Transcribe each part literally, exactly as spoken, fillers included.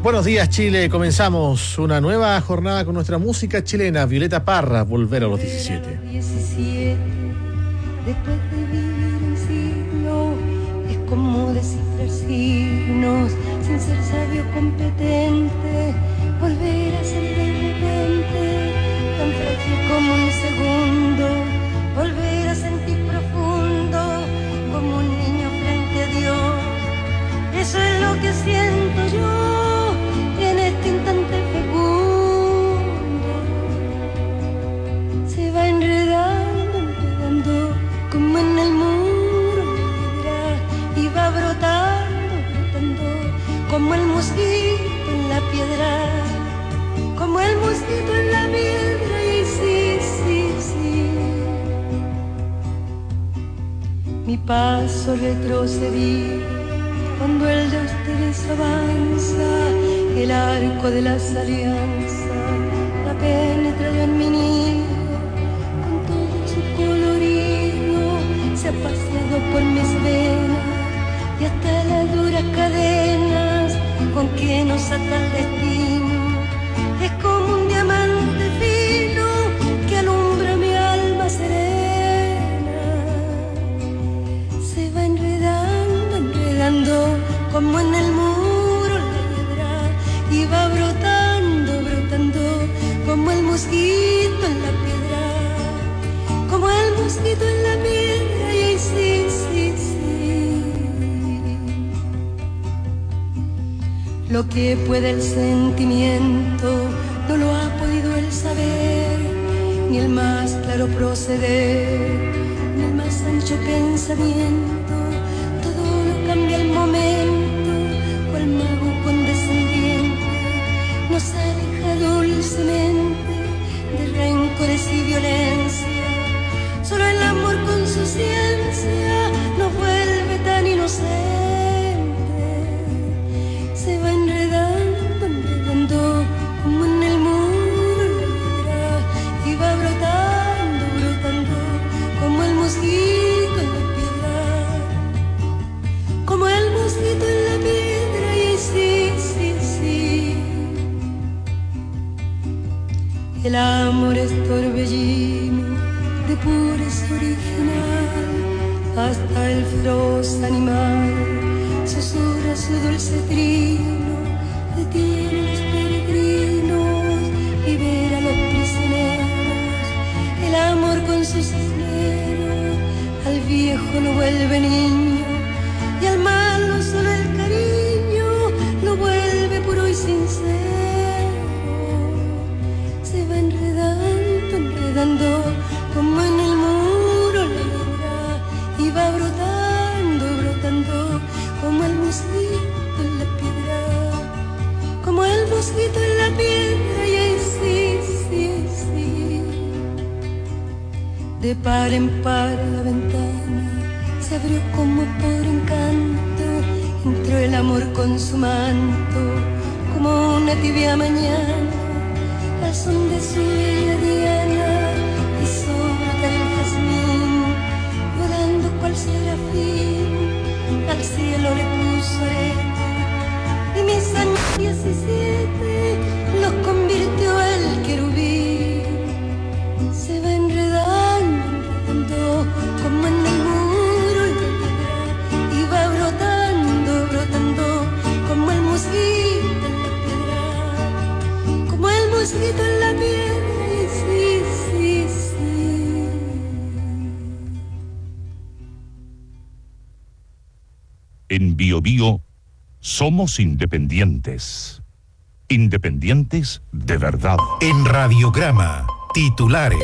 Buenos días, Chile. Comenzamos una nueva jornada con nuestra música chilena. Violeta Parra, Volver a los diecisiete. Después de vivir un siglo, es como descifrar signos, sin ser sabio competente, volver a ser de repente, tan frágil como un segundo, volver a sentir profundo, como un niño frente a Dios. Eso es lo que siento yo en este instante fecundo. Se va enredando, enredando, como en el muro de piedra, y va brotando, brotando, como el mosquito en la piedra, como el mosquito en la piedra, y sí, sí, sí. Mi paso retrocedí cuando el de ustedes avanza, el arco de las alianzas ha penetrado en mi nido, con todo su colorido se ha paseado por mis venas, y hasta las duras cadenas con que nos ata el destino, es como un diamante fino que alumbra mi alma serena. Se va enredando, enredando, como en el muro la piedra, y va brotando, brotando, como el mosquito en la piedra, como el mosquito en la piedra, y sí, sí, sí. Lo que puede el sentimiento no lo ha podido el saber, ni el más claro proceder, ni el más ancho pensamiento. Todo lo cambia el momento, cual mago condescendiente nos aleja dulcemente de rencores y violencia. Solo el amor con su ciencia nos vuelve tan inocentes. Se va enredando, enredando, como en el muro la piedra, y va brotando, brotando, como el mosquito en la piedra, como el mosquito en la piedra, y sí, sí, sí. El amor es torbellino de pureza original, hasta el feroz animal susurra su dulce trino, detiene a los peregrinos, libera a los prisioneros. El amor con sus cisneros al viejo lo vuelve niño, y al malo solo el cariño lo vuelve puro y sincero. Se va enredando, enredando, como en el muro la hierba, y va brotando, brotando, como el mosquito en la piedra, como el mosquito en la piedra, y ahí sí, sí, sí. De par en par la ventana se abrió como por encanto, entró el amor con su manto, como una tibia mañana, al son de su bella diana, y sobre el jazmín, volando cual serafín, al cielo le puso arete, y mis años diecisiete los convirtió el querubín. Se va enredando, enredando, como en el muro y la piedra, y va brotando, brotando, como el mosquito en la piedra, como el mosquito en la piedra, y sí, sí, sí. En Bio Bio somos independientes. Independientes de verdad. En Radiograma, titulares.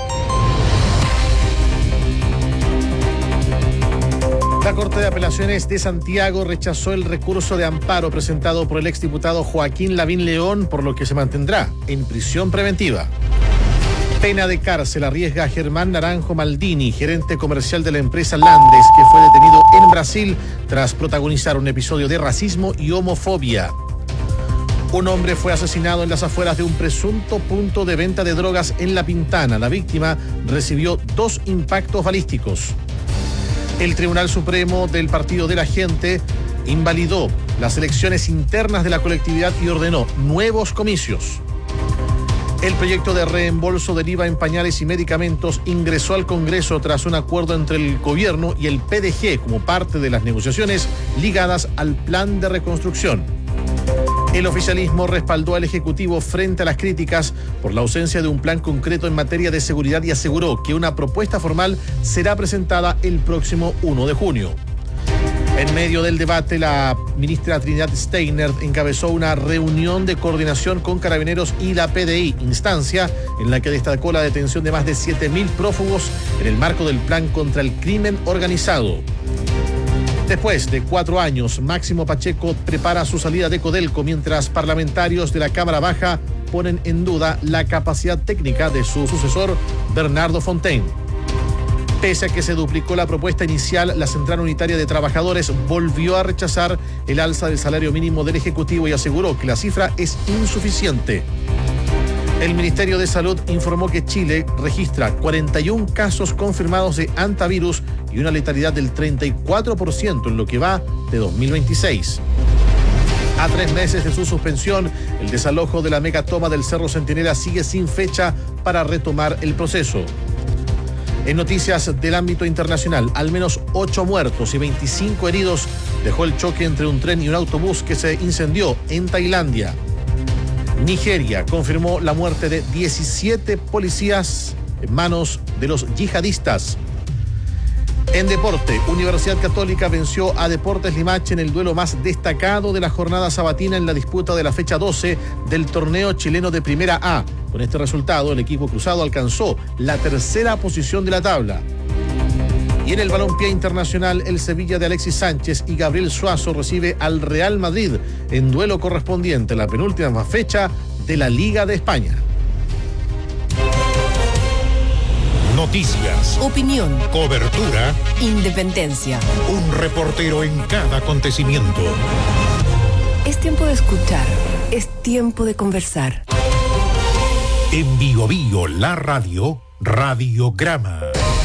La Corte de Apelaciones de Santiago rechazó el recurso de amparo presentado por el exdiputado Joaquín Lavín León, por lo que se mantendrá en prisión preventiva. Pena de cárcel arriesga a Germán Naranjo Maldini, gerente comercial de la empresa Landes, que fue detenido en Brasil tras protagonizar un episodio de racismo y homofobia. Un hombre fue asesinado en las afueras de un presunto punto de venta de drogas en La Pintana. La víctima recibió dos impactos balísticos. El Tribunal Supremo del Partido de la Gente invalidó las elecciones internas de la colectividad y ordenó nuevos comicios. El proyecto de reembolso del I V A en pañales y medicamentos ingresó al Congreso tras un acuerdo entre el gobierno y el P D G como parte de las negociaciones ligadas al plan de reconstrucción. El oficialismo respaldó al Ejecutivo frente a las críticas por la ausencia de un plan concreto en materia de seguridad y aseguró que una propuesta formal será presentada el próximo primero de junio. En medio del debate, la ministra Trinidad Steiner encabezó una reunión de coordinación con Carabineros y la P D I, instancia en la que destacó la detención de más de siete mil prófugos en el marco del plan contra el crimen organizado. Después de cuatro años, Máximo Pacheco prepara su salida de Codelco mientras parlamentarios de la Cámara Baja ponen en duda la capacidad técnica de su sucesor, Bernardo Fontaine. Pese a que se duplicó la propuesta inicial, la Central Unitaria de Trabajadores volvió a rechazar el alza del salario mínimo del Ejecutivo y aseguró que la cifra es insuficiente. El Ministerio de Salud informó que Chile registra cuarenta y un casos confirmados de hantavirus y una letalidad del treinta y cuatro por ciento en lo que va de dos mil veintiséis. A tres meses de su suspensión, el desalojo de la megatoma del Cerro Centinela sigue sin fecha para retomar el proceso. En noticias del ámbito internacional, al menos ocho muertos y veinticinco heridos dejó el choque entre un tren y un autobús que se incendió en Tailandia. Nigeria confirmó la muerte de diecisiete policías en manos de los yihadistas. En deporte, Universidad Católica venció a Deportes Limache en el duelo más destacado de la jornada sabatina en la disputa de la fecha doce del torneo chileno de Primera A. Con este resultado, el equipo cruzado alcanzó la tercera posición de la tabla. Y en el balompié internacional, el Sevilla de Alexis Sánchez y Gabriel Suazo recibe al Real Madrid en duelo correspondiente a la penúltima fecha de la Liga de España. Noticias, opinión, cobertura, independencia. Un reportero en cada acontecimiento. Es tiempo de escuchar, es tiempo de conversar. En Bio Bio, la radio, Radiograma.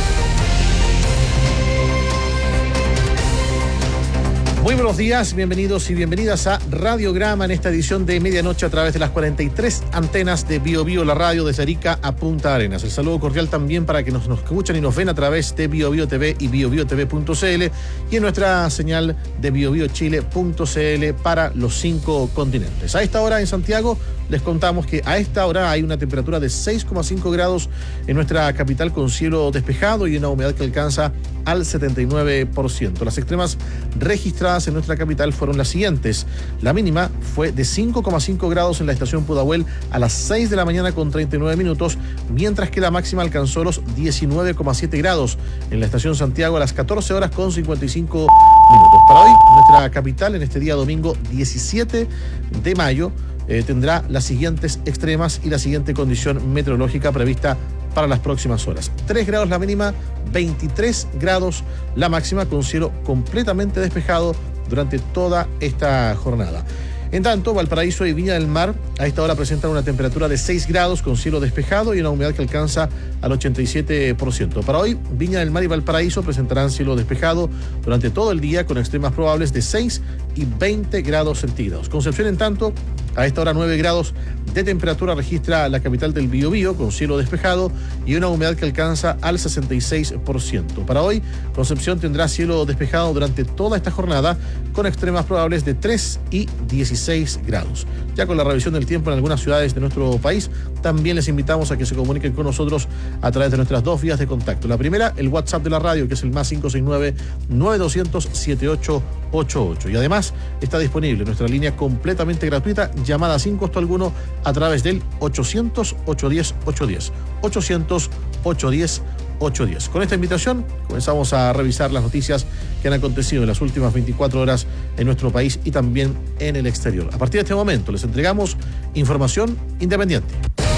Muy buenos días, bienvenidos y bienvenidas a Radiograma en esta edición de medianoche a través de las cuarenta y tres antenas de Bio Bio, la radio desde Arica a Punta Arenas. El saludo cordial también para que nos, nos escuchen y nos ven a través de Bio Bio T V y bio bio t v punto c l y en nuestra señal de bio bio chile punto c l para los cinco continentes. A esta hora en Santiago les contamos que a esta hora hay una temperatura de seis coma cinco grados en nuestra capital con cielo despejado y una humedad que alcanza al setenta y nueve por ciento. Las extremas registradas en nuestra capital fueron las siguientes. La mínima fue de cinco coma cinco grados en la estación Pudahuel a las seis de la mañana con treinta y nueve minutos, mientras que la máxima alcanzó los diecinueve coma siete grados en la estación Santiago a las catorce horas con cincuenta y cinco minutos. Para hoy, nuestra capital en este día domingo diecisiete de mayo eh, tendrá las siguientes extremas y la siguiente condición meteorológica prevista para las próximas horas. tres grados la mínima, veintitrés grados la máxima, con cielo completamente despejado durante toda esta jornada. En tanto, Valparaíso y Viña del Mar a esta hora presentan una temperatura de seis grados con cielo despejado y una humedad que alcanza al ochenta y siete por ciento. Para hoy, Viña del Mar y Valparaíso presentarán cielo despejado durante todo el día con extremas probables de seis y veinte grados centígrados. Concepción, en tanto, a esta hora nueve grados de temperatura registra la capital del Biobío con cielo despejado y una humedad que alcanza al sesenta y seis por ciento. Para hoy, Concepción tendrá cielo despejado durante toda esta jornada con extremas probables de tres y dieciséis grados. Ya con la revisión del tiempo en algunas ciudades de nuestro país, también les invitamos a que se comuniquen con nosotros a través de nuestras dos vías de contacto. La primera, el WhatsApp de la radio, que es el más cinco seis nueve, nueve dos cero cero, siete ocho ocho ocho. Y además está disponible nuestra línea completamente gratuita, llamada sin costo alguno, a través del ochocientos, ochocientos diez, ochocientos diez. ochocientos, ochocientos diez, ochocientos diez. Con esta invitación comenzamos a revisar las noticias que han acontecido en las últimas veinticuatro horas en nuestro país y también en el exterior. A partir de este momento les entregamos información independiente.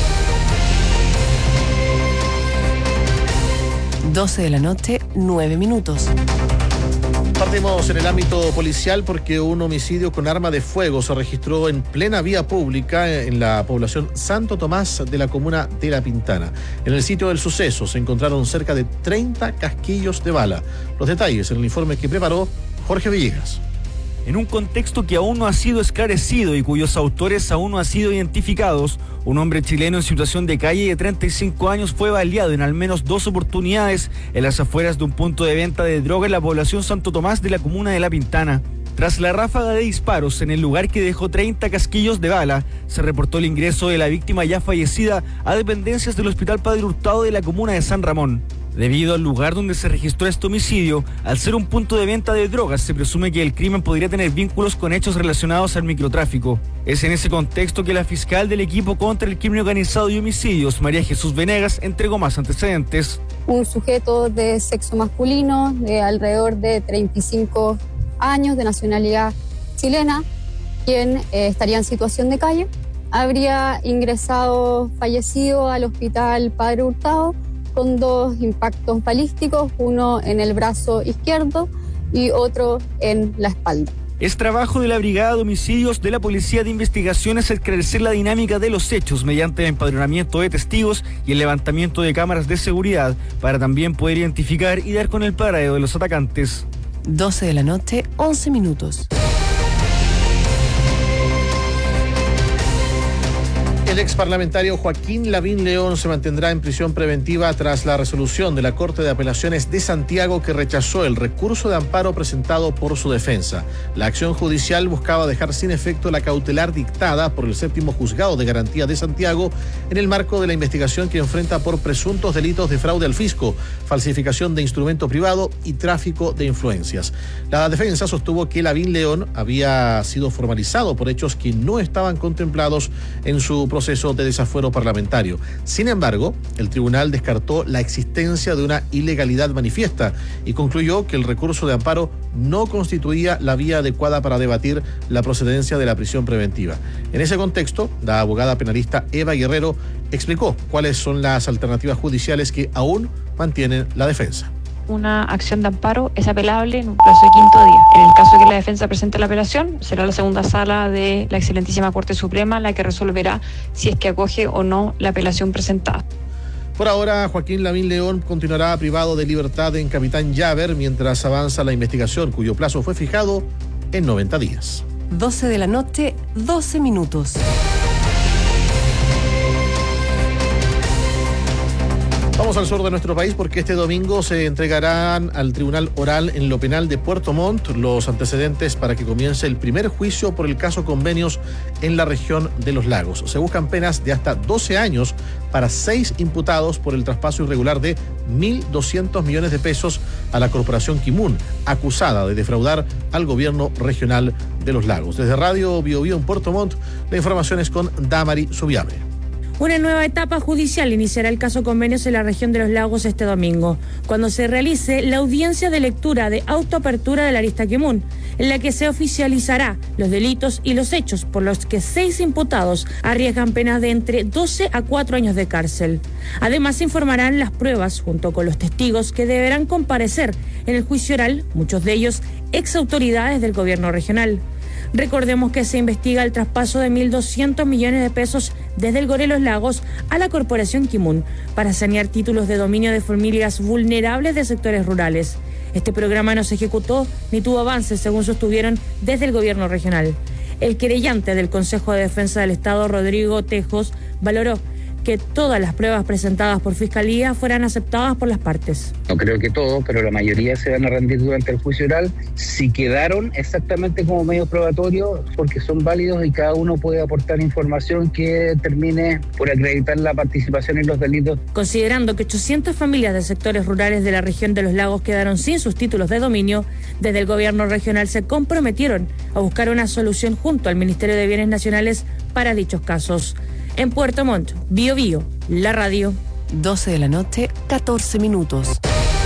doce de la noche, nueve minutos. Partimos en el ámbito policial porque un homicidio con arma de fuego se registró en plena vía pública en la población Santo Tomás de la comuna de La Pintana. En el sitio del suceso se encontraron cerca de treinta casquillos de bala. Los detalles en el informe que preparó Jorge Villegas. En un contexto que aún no ha sido esclarecido y cuyos autores aún no han sido identificados, un hombre chileno en situación de calle de treinta y cinco años fue baleado en al menos dos oportunidades en las afueras de un punto de venta de droga en la población Santo Tomás de la comuna de La Pintana. Tras la ráfaga de disparos en el lugar que dejó treinta casquillos de bala, se reportó el ingreso de la víctima ya fallecida a dependencias del Hospital Padre Hurtado de la comuna de San Ramón. Debido al lugar donde se registró este homicidio, al ser un punto de venta de drogas, se presume que el crimen podría tener vínculos con hechos relacionados al microtráfico. Es en ese contexto que la fiscal del equipo contra el crimen organizado y homicidios, María Jesús Venegas, entregó más antecedentes. Un sujeto de sexo masculino, de alrededor de treinta y cinco años, de nacionalidad chilena, quien eh, estaría en situación de calle, habría ingresado fallecido al Hospital Padre Hurtado con dos impactos balísticos, uno en el brazo izquierdo y otro en la espalda. Es trabajo de la Brigada de Homicidios de la Policía de Investigaciones esclarecer la dinámica de los hechos mediante el empadronamiento de testigos y el levantamiento de cámaras de seguridad para también poder identificar y dar con el paradero de los atacantes. doce de la noche, once minutos. El ex parlamentario Joaquín Lavín León se mantendrá en prisión preventiva tras la resolución de la Corte de Apelaciones de Santiago que rechazó el recurso de amparo presentado por su defensa. La acción judicial buscaba dejar sin efecto la cautelar dictada por el séptimo juzgado de garantía de Santiago en el marco de la investigación que enfrenta por presuntos delitos de fraude al fisco, falsificación de instrumento privado y tráfico de influencias. La defensa sostuvo que Lavín León había sido formalizado por hechos que no estaban contemplados en su proceso de desafuero parlamentario. Sin embargo, el tribunal descartó la existencia de una ilegalidad manifiesta y concluyó que el recurso de amparo no constituía la vía adecuada para debatir la procedencia de la prisión preventiva. En ese contexto, la abogada penalista Eva Guerrero explicó cuáles son las alternativas judiciales que aún mantienen la defensa. Una acción de amparo es apelable en un plazo de quinto día. En el caso de que la defensa presente la apelación, será la segunda sala de la excelentísima Corte Suprema la que resolverá si es que acoge o no la apelación presentada. Por ahora, Joaquín Lavín León continuará privado de libertad en Capitán Llaver mientras avanza la investigación, cuyo plazo fue fijado en noventa días. doce de la noche, doce minutos. Vamos al sur de nuestro país porque este domingo se entregarán al Tribunal Oral en lo Penal de Puerto Montt los antecedentes para que comience el primer juicio por el caso Convenios en la región de Los Lagos. Se buscan penas de hasta doce años para seis imputados por el traspaso irregular de mil doscientos millones de pesos a la Corporación Kimun, acusada de defraudar al gobierno regional de Los Lagos. Desde Radio Bio Bio en Puerto Montt, la información es con Damari Subiabre. Una nueva etapa judicial iniciará el caso Convenios en la región de Los Lagos este domingo, cuando se realice la audiencia de lectura de autoapertura de la arista Kimun, en la que se oficializará los delitos y los hechos por los que seis imputados arriesgan penas de entre doce a cuatro años de cárcel. Además, se informarán las pruebas junto con los testigos que deberán comparecer en el juicio oral, muchos de ellos ex autoridades del gobierno regional. Recordemos que se investiga el traspaso de mil doscientos millones de pesos desde el Gore Los Lagos a la Corporación Kimun para sanear títulos de dominio de familias vulnerables de sectores rurales. Este programa no se ejecutó ni tuvo avances, según sostuvieron desde el gobierno regional. El querellante del Consejo de Defensa del Estado, Rodrigo Tejos, valoró que todas las pruebas presentadas por Fiscalía fueran aceptadas por las partes. No creo que todo, pero la mayoría se van a rendir durante el juicio oral. Si quedaron exactamente como medios probatorios, porque son válidos y cada uno puede aportar información que termine por acreditar la participación en los delitos. Considerando que ochocientas familias de sectores rurales de la región de Los Lagos quedaron sin sus títulos de dominio, desde el gobierno regional se comprometieron a buscar una solución junto al Ministerio de Bienes Nacionales para dichos casos. En Puerto Montt, Bio Bio, la radio. doce de la noche, catorce minutos.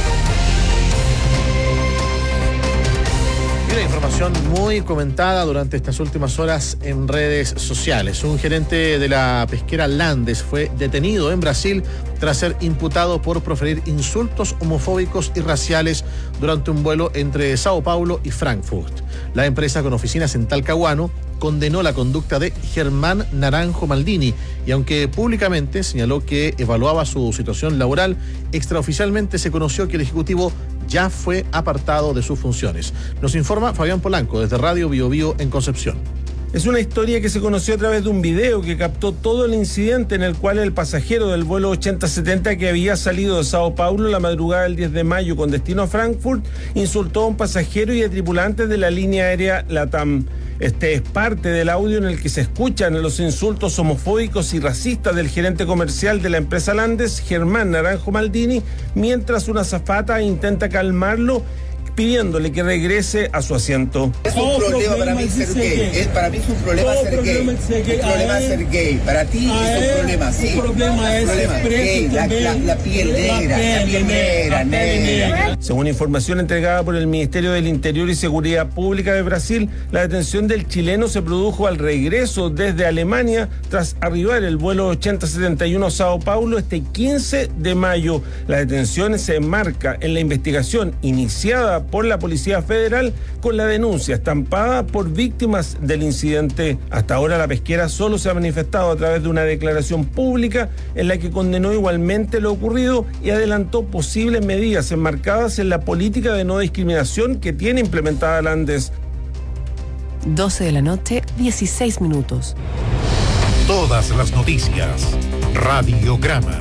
Y una información muy comentada durante estas últimas horas en redes sociales. Un gerente de la pesquera Landes fue detenido en Brasil tras ser imputado por proferir insultos homofóbicos y raciales durante un vuelo entre Sao Paulo y Frankfurt. La empresa, con oficinas en Talcahuano, condenó la conducta de Germán Naranjo Maldini y aunque públicamente señaló que evaluaba su situación laboral, extraoficialmente se conoció que el ejecutivo ya fue apartado de sus funciones. Nos informa Fabián Polanco desde Radio Bio Bio en Concepción. Es una historia que se conoció a través de un video que captó todo el incidente en el cual el pasajero del vuelo ochenta setenta que había salido de Sao Paulo la madrugada del diez de mayo con destino a Frankfurt insultó a un pasajero y a tripulantes de la línea aérea LATAM. Este es parte del audio en el que se escuchan los insultos homofóbicos y racistas del gerente comercial de la empresa Landes, Germán Naranjo Maldini, mientras una azafata intenta calmarlo pidiéndole que regrese a su asiento. Es un oh, problema, problema para mí ser gay. gay. Es, para mí es un problema oh, ser problema gay. Ser gay. Un problema es ser gay. Para ti es un problema, sí. Un problema es problema. Gay. La, la, la piel negra, la piel negra, negra. Según información entregada por el Ministerio del Interior y Seguridad Pública de Brasil, la detención del chileno se produjo al regreso desde Alemania tras arribar el vuelo ochenta setenta y uno a Sao Paulo este quince de mayo. La detención se enmarca en la investigación iniciada por la Policía Federal con la denuncia estampada por víctimas del incidente. Hasta ahora la pesquera solo se ha manifestado a través de una declaración pública en la que condenó igualmente lo ocurrido y adelantó posibles medidas enmarcadas en la política de no discriminación que tiene implementada Landes. doce de la noche, dieciséis minutos. Todas las noticias. Radiograma.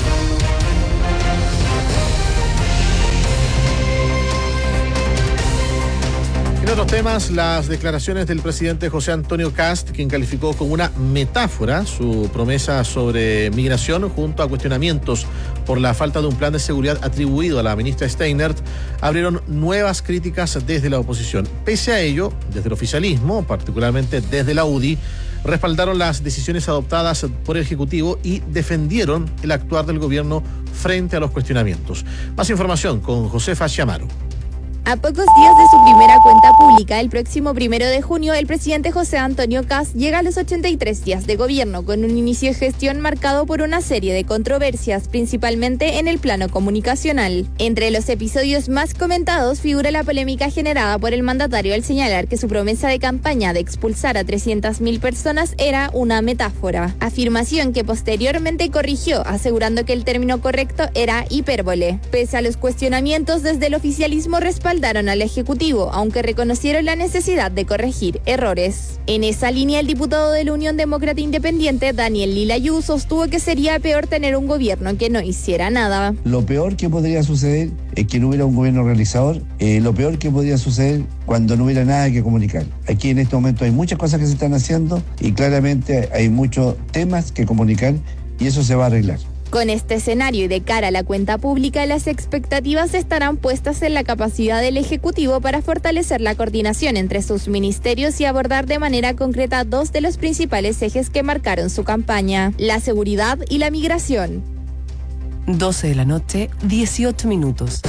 En otros temas, las declaraciones del presidente José Antonio Kast, quien calificó como una metáfora su promesa sobre migración junto a cuestionamientos por la falta de un plan de seguridad atribuido a la ministra Steinert, abrieron nuevas críticas desde la oposición. Pese a ello, desde el oficialismo, particularmente desde la U D I, respaldaron las decisiones adoptadas por el Ejecutivo y defendieron el actuar del gobierno frente a los cuestionamientos. Más información con Josefa Chiamaro. A pocos días de su primera cuenta pública, el próximo primero de junio, el presidente José Antonio Kast llega a los ochenta y tres días de gobierno, con un inicio de gestión marcado por una serie de controversias, principalmente en el plano comunicacional. Entre los episodios más comentados figura la polémica generada por el mandatario al señalar que su promesa de campaña de expulsar a trescientas mil personas era una metáfora, afirmación que posteriormente corrigió, asegurando que el término correcto era hipérbole. Pese a los cuestionamientos, desde el oficialismo respaldaron al Ejecutivo, aunque reconocieron la necesidad de corregir errores. En esa línea, el diputado de la Unión Demócrata Independiente, Daniel Lilayú, sostuvo que sería peor tener un gobierno que no hiciera nada. Lo peor que podría suceder es que no hubiera un gobierno realizador, eh, lo peor que podría suceder cuando no hubiera nada que comunicar. Aquí en este momento hay muchas cosas que se están haciendo y claramente hay muchos temas que comunicar y eso se va a arreglar. Con este escenario y de cara a la cuenta pública, las expectativas estarán puestas en la capacidad del Ejecutivo para fortalecer la coordinación entre sus ministerios y abordar de manera concreta dos de los principales ejes que marcaron su campaña: la seguridad y la migración. doce de la noche, dieciocho minutos.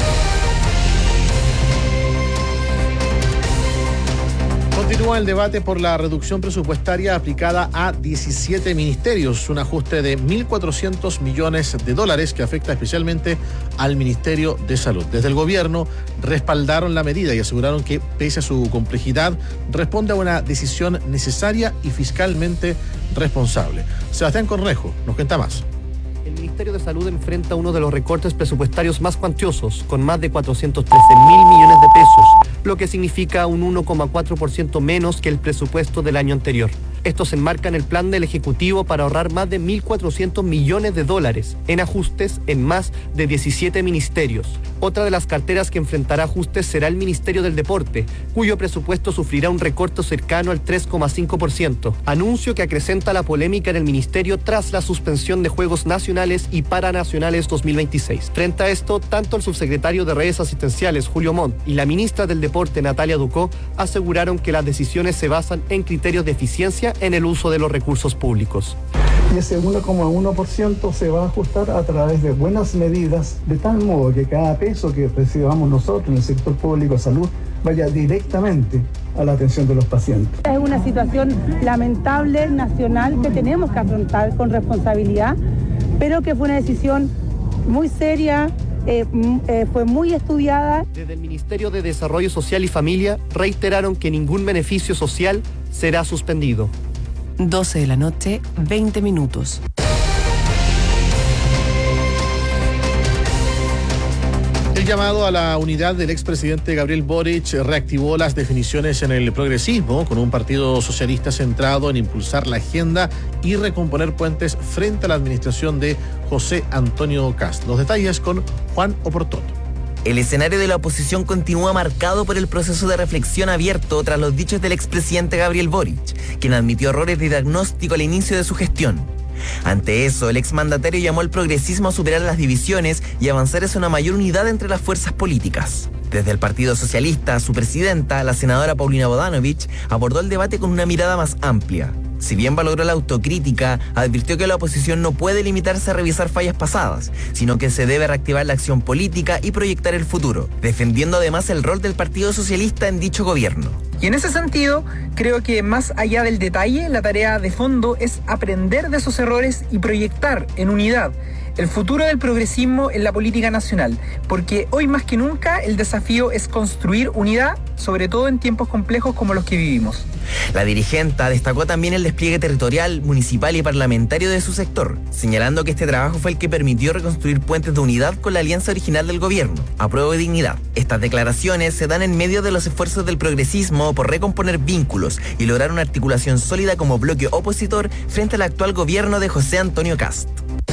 Continúa el debate por la reducción presupuestaria aplicada a diecisiete ministerios, un ajuste de mil cuatrocientos millones de dólares que afecta especialmente al Ministerio de Salud. Desde el gobierno respaldaron la medida y aseguraron que, pese a su complejidad, responde a una decisión necesaria y fiscalmente responsable. Sebastián Cornejo nos cuenta más. El Ministerio de Salud enfrenta uno de los recortes presupuestarios más cuantiosos, con más de cuatrocientos trece mil millones de pesos, lo que significa un uno coma cuatro por ciento menos que el presupuesto del año anterior. Esto se enmarca en el plan del Ejecutivo para ahorrar más de mil cuatrocientos millones de dólares en ajustes en más de diecisiete ministerios. Otra de las carteras que enfrentará ajustes será el Ministerio del Deporte, cuyo presupuesto sufrirá un recorte cercano al tres coma cinco por ciento. Anuncio que acrecenta la polémica en el ministerio tras la suspensión de Juegos Nacionales y Paranacionales dos mil veintiséis. Frente a esto, tanto el subsecretario de Redes Asistenciales, Julio Montt, y la ministra del Deporte, Natalia Ducó, aseguraron que las decisiones se basan en criterios de eficiencia en el uso de los recursos públicos. Y ese uno coma uno por ciento se va a ajustar a través de buenas medidas, de tal modo que cada peso que recibamos nosotros en el sector público de salud vaya directamente a la atención de los pacientes. Es una situación lamentable, nacional, que tenemos que afrontar con responsabilidad, pero que fue una decisión muy seria, eh, eh, fue muy estudiada. Desde el Ministerio de Desarrollo Social y Familia reiteraron que ningún beneficio social será suspendido. doce de la noche, veinte minutos. El llamado a la unidad del expresidente Gabriel Boric reactivó las definiciones en el progresismo, con un partido socialista centrado en impulsar la agenda y recomponer puentes frente a la administración de José Antonio Kast. Los detalles con Juan Oportoto. El escenario de la oposición continúa marcado por el proceso de reflexión abierto tras los dichos del expresidente Gabriel Boric, quien admitió errores de diagnóstico al inicio de su gestión. Ante eso, el exmandatario llamó al progresismo a superar las divisiones y avanzar hacia una mayor unidad entre las fuerzas políticas. Desde el Partido Socialista, su presidenta, la senadora Paulina Bodanovich, abordó el debate con una mirada más amplia. Si bien valoró la autocrítica, advirtió que la oposición no puede limitarse a revisar fallas pasadas, sino que se debe reactivar la acción política y proyectar el futuro, defendiendo además el rol del Partido Socialista en dicho gobierno. Y en ese sentido, creo que más allá del detalle, la tarea de fondo es aprender de esos errores y proyectar en unidad el futuro del progresismo en la política nacional, porque hoy más que nunca el desafío es construir unidad, sobre todo en tiempos complejos como los que vivimos. La dirigenta destacó también el despliegue territorial, municipal y parlamentario de su sector, señalando que este trabajo fue el que permitió reconstruir puentes de unidad con la alianza original del gobierno, Apruebo y Dignidad. Estas declaraciones se dan en medio de los esfuerzos del progresismo por recomponer vínculos y lograr una articulación sólida como bloque opositor frente al actual gobierno de José Antonio Kast.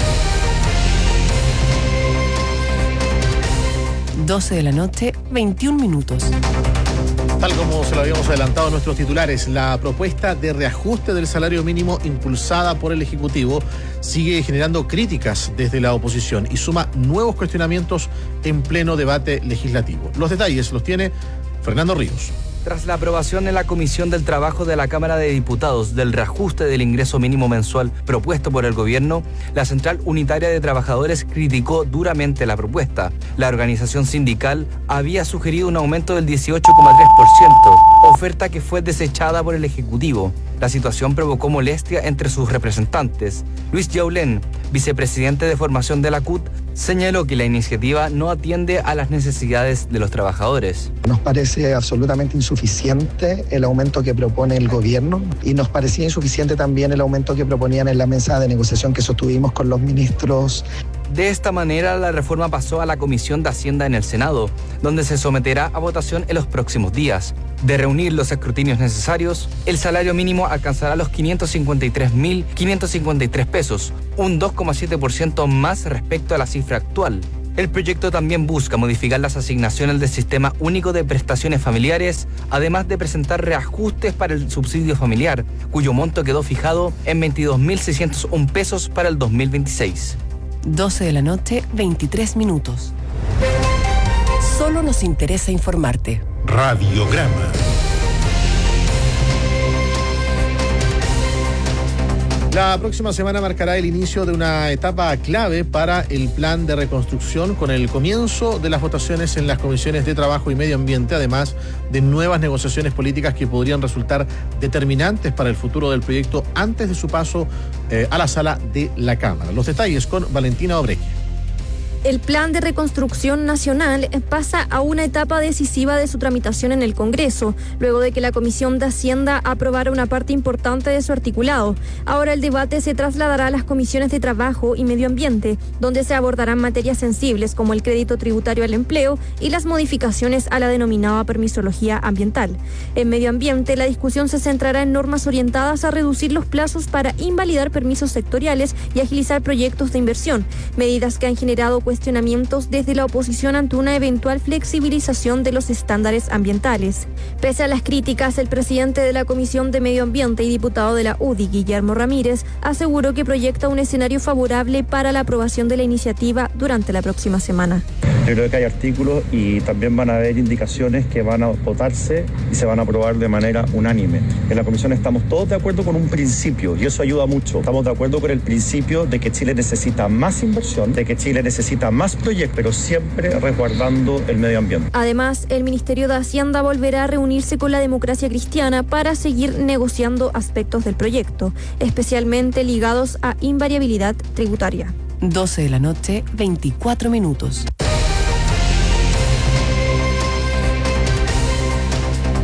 doce de la noche, veintiún minutos. Tal como se lo habíamos adelantado en nuestros titulares, la propuesta de reajuste del salario mínimo impulsada por el Ejecutivo sigue generando críticas desde la oposición y suma nuevos cuestionamientos en pleno debate legislativo. Los detalles los tiene Fernando Ríos. Tras la aprobación en la Comisión del Trabajo de la Cámara de Diputados del reajuste del ingreso mínimo mensual propuesto por el gobierno, la Central Unitaria de Trabajadores criticó duramente la propuesta. La organización sindical había sugerido un aumento del dieciocho coma tres por ciento, oferta que fue desechada por el Ejecutivo. La situación provocó molestia entre sus representantes. Luis Yaulén, vicepresidente de formación de la C U T, señaló que la iniciativa no atiende a las necesidades de los trabajadores. Nos parece absolutamente insuficiente el aumento que propone el gobierno y nos parecía insuficiente también el aumento que proponían en la mesa de negociación que sostuvimos con los ministros. De esta manera, la reforma pasó a la Comisión de Hacienda en el Senado, donde se someterá a votación en los próximos días. De reunir los escrutinios necesarios, el salario mínimo alcanzará los quinientos cincuenta y tres mil quinientos cincuenta y tres pesos, un dos coma siete por ciento más respecto a la cifra actual. El proyecto también busca modificar las asignaciones del Sistema Único de Prestaciones Familiares, además de presentar reajustes para el subsidio familiar, cuyo monto quedó fijado en veintidós mil seiscientos un pesos para el dos mil veintiséis. doce de la noche, veintitrés minutos. Solo nos interesa informarte. Radiograma. La próxima semana marcará el inicio de una etapa clave para el plan de reconstrucción, con el comienzo de las votaciones en las comisiones de Trabajo y Medio Ambiente, además de nuevas negociaciones políticas que podrían resultar determinantes para el futuro del proyecto antes de su paso eh, a la sala de la Cámara. Los detalles con Valentina Obreque. El Plan de Reconstrucción Nacional pasa a una etapa decisiva de su tramitación en el Congreso, luego de que la Comisión de Hacienda aprobara una parte importante de su articulado. Ahora el debate se trasladará a las comisiones de Trabajo y Medio Ambiente, donde se abordarán materias sensibles como el crédito tributario al empleo y las modificaciones a la denominada permisología ambiental. En Medio Ambiente, la discusión se centrará en normas orientadas a reducir los plazos para invalidar permisos sectoriales y agilizar proyectos de inversión, medidas que han generado cuestiones cuestionamientos desde la oposición ante una eventual flexibilización de los estándares ambientales. Pese a las críticas, el presidente de la Comisión de Medio Ambiente y diputado de la U D I, Guillermo Ramírez, aseguró que proyecta un escenario favorable para la aprobación de la iniciativa durante la próxima semana. Yo creo que hay artículos y también van a haber indicaciones que van a votarse y se van a aprobar de manera unánime. En la Comisión estamos todos de acuerdo con un principio y eso ayuda mucho. Estamos de acuerdo con el principio de que Chile necesita más inversión, de que Chile necesita más proyectos, pero siempre resguardando el medio ambiente. Además, el Ministerio de Hacienda volverá a reunirse con la Democracia Cristiana para seguir negociando aspectos del proyecto, especialmente ligados a invariabilidad tributaria. doce de la noche, veinticuatro minutos. La votación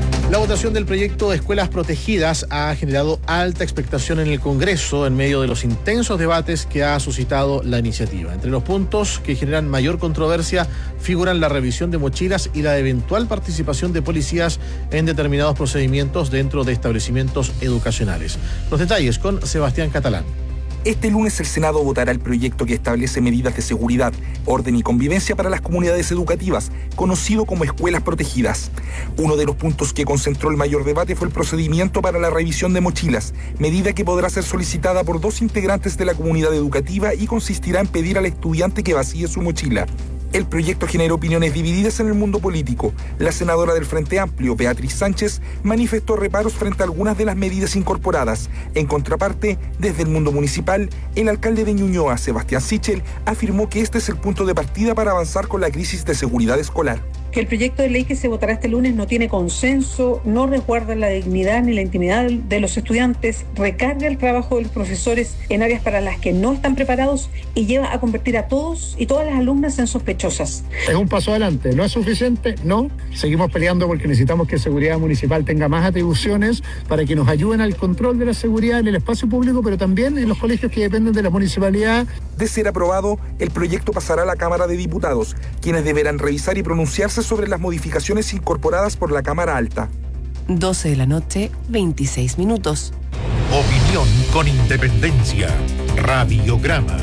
presentación del proyecto Escuelas Protegidas ha generado alta expectación en el Congreso en medio de los intensos debates que ha suscitado la iniciativa. Entre los puntos que generan mayor controversia figuran la revisión de mochilas y la eventual participación de policías en determinados procedimientos dentro de establecimientos educacionales. Los detalles con Sebastián Catalán. Este lunes el Senado votará el proyecto que establece medidas de seguridad, orden y convivencia para las comunidades educativas, conocido como escuelas protegidas. Uno de los puntos que concentró el mayor debate fue el procedimiento para la revisión de mochilas, medida que podrá ser solicitada por dos integrantes de la comunidad educativa y consistirá en pedir al estudiante que vacíe su mochila. El proyecto generó opiniones divididas en el mundo político. La senadora del Frente Amplio, Beatriz Sánchez, manifestó reparos frente a algunas de las medidas incorporadas. En contraparte, desde el mundo municipal, el alcalde de Ñuñoa, Sebastián Sichel, afirmó que este es el punto de partida para avanzar con la crisis de seguridad escolar. Que el proyecto de ley que se votará este lunes no tiene consenso, no resguarda la dignidad ni la intimidad de los estudiantes, recarga el trabajo de los profesores en áreas para las que no están preparados y lleva a convertir a todos y todas las alumnas en sospechosas. Es un paso adelante, ¿no es suficiente? No. Seguimos peleando porque necesitamos que Seguridad Municipal tenga más atribuciones para que nos ayuden al control de la seguridad en el espacio público, pero también en los colegios que dependen de la municipalidad. De ser aprobado, el proyecto pasará a la Cámara de Diputados, quienes deberán revisar y pronunciarse sobre las modificaciones incorporadas por la Cámara Alta. doce de la noche, veintiséis minutos. Opinión con independencia. Radiograma.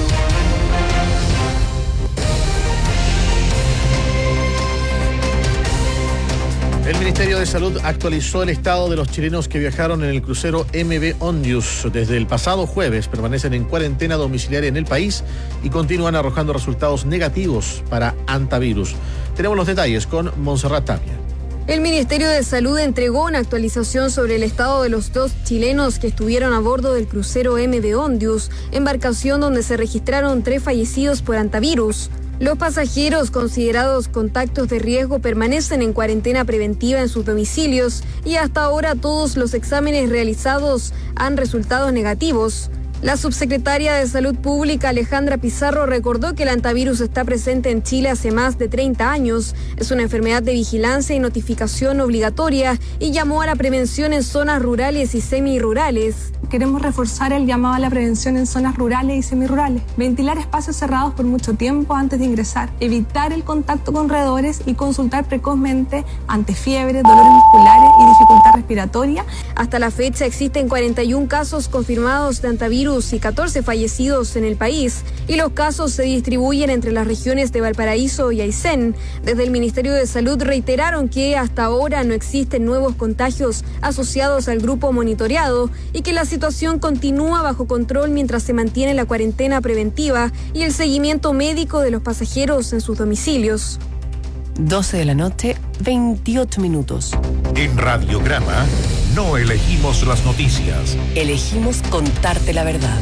El Ministerio de Salud actualizó el estado de los chilenos que viajaron en el crucero M V Ondius. Desde el pasado jueves permanecen en cuarentena domiciliaria en el país y continúan arrojando resultados negativos para antivirus. Tenemos los detalles con Montserrat Tapia. El Ministerio de Salud entregó una actualización sobre el estado de los dos chilenos que estuvieron a bordo del crucero M V Ondius, embarcación donde se registraron tres fallecidos por antivirus. Los pasajeros considerados contactos de riesgo permanecen en cuarentena preventiva en sus domicilios y hasta ahora todos los exámenes realizados han resultado negativos. La subsecretaria de Salud Pública, Alejandra Pizarro, recordó que el antivirus está presente en Chile hace más de treinta años. Es una enfermedad de vigilancia y notificación obligatoria y llamó a la prevención en zonas rurales y semirurales. Queremos reforzar el llamado a la prevención en zonas rurales y semirurales, ventilar espacios cerrados por mucho tiempo antes de ingresar, evitar el contacto con roedores y consultar precozmente ante fiebre, dolores musculares y dificultad respiratoria. Hasta la fecha existen cuarenta y un casos confirmados de antivirus y catorce fallecidos en el país, y los casos se distribuyen entre las regiones de Valparaíso y Aysén. Desde el Ministerio de Salud reiteraron que hasta ahora no existen nuevos contagios asociados al grupo monitoreado y que la situación continúa bajo control mientras se mantiene la cuarentena preventiva y el seguimiento médico de los pasajeros en sus domicilios. doce de la noche, veintiocho minutos. En Radiograma no elegimos las noticias. Elegimos contarte la verdad.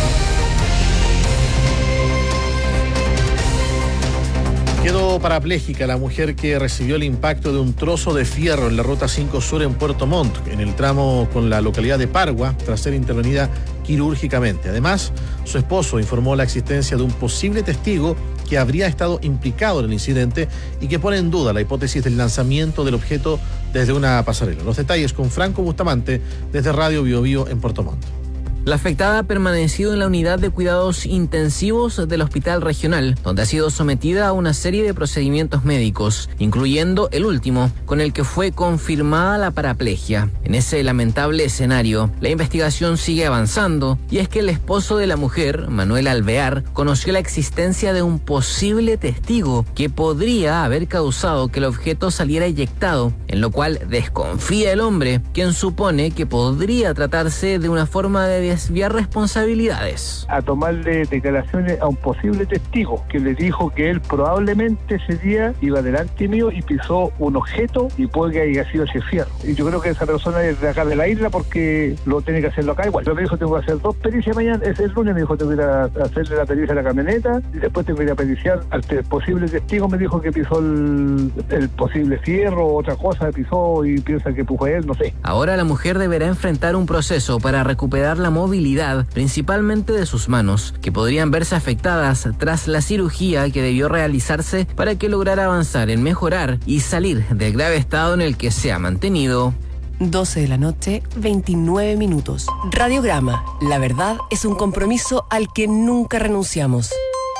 Quedó parapléjica la mujer que recibió el impacto de un trozo de fierro en la Ruta cinco Sur en Puerto Montt, en el tramo con la localidad de Pargua, tras ser intervenida quirúrgicamente. Además, su esposo informó la existencia de un posible testigo que habría estado implicado en el incidente y que pone en duda la hipótesis del lanzamiento del objeto desde una pasarela. Los detalles con Franco Bustamante desde Radio Bio Bio en Puerto Montt. La afectada ha permanecido en la unidad de cuidados intensivos del Hospital Regional, donde ha sido sometida a una serie de procedimientos médicos, incluyendo el último, con el que fue confirmada la paraplegia. En ese lamentable escenario, la investigación sigue avanzando, y es que el esposo de la mujer, Manuel Alvear, conoció la existencia de un posible testigo que podría haber causado que el objeto saliera eyectado, en lo cual desconfía el hombre, quien supone que podría tratarse de una forma de desviar responsabilidades. A tomarle declaraciones a un posible testigo que le dijo que él probablemente ese día iba delante mío y pisó un objeto y puede que haya sido ese fierro. Y yo creo que esa persona es de acá de la isla porque lo tiene que hacerlo acá igual. Yo me dijo tengo que hacer dos pericias mañana, es el lunes me dijo tengo que ir a hacerle la pericia a la camioneta y después tengo que ir a periciar al posible testigo. Me dijo que pisó el, el posible fierro o otra cosa, pisó y piensa que fue él, no sé. Ahora la mujer deberá enfrentar un proceso para recuperar la movilidad, principalmente de sus manos, que podrían verse afectadas tras la cirugía que debió realizarse para que lograra avanzar en mejorar y salir del grave estado en el que se ha mantenido. doce de la noche, veintinueve minutos. Radiograma. La verdad es un compromiso al que nunca renunciamos.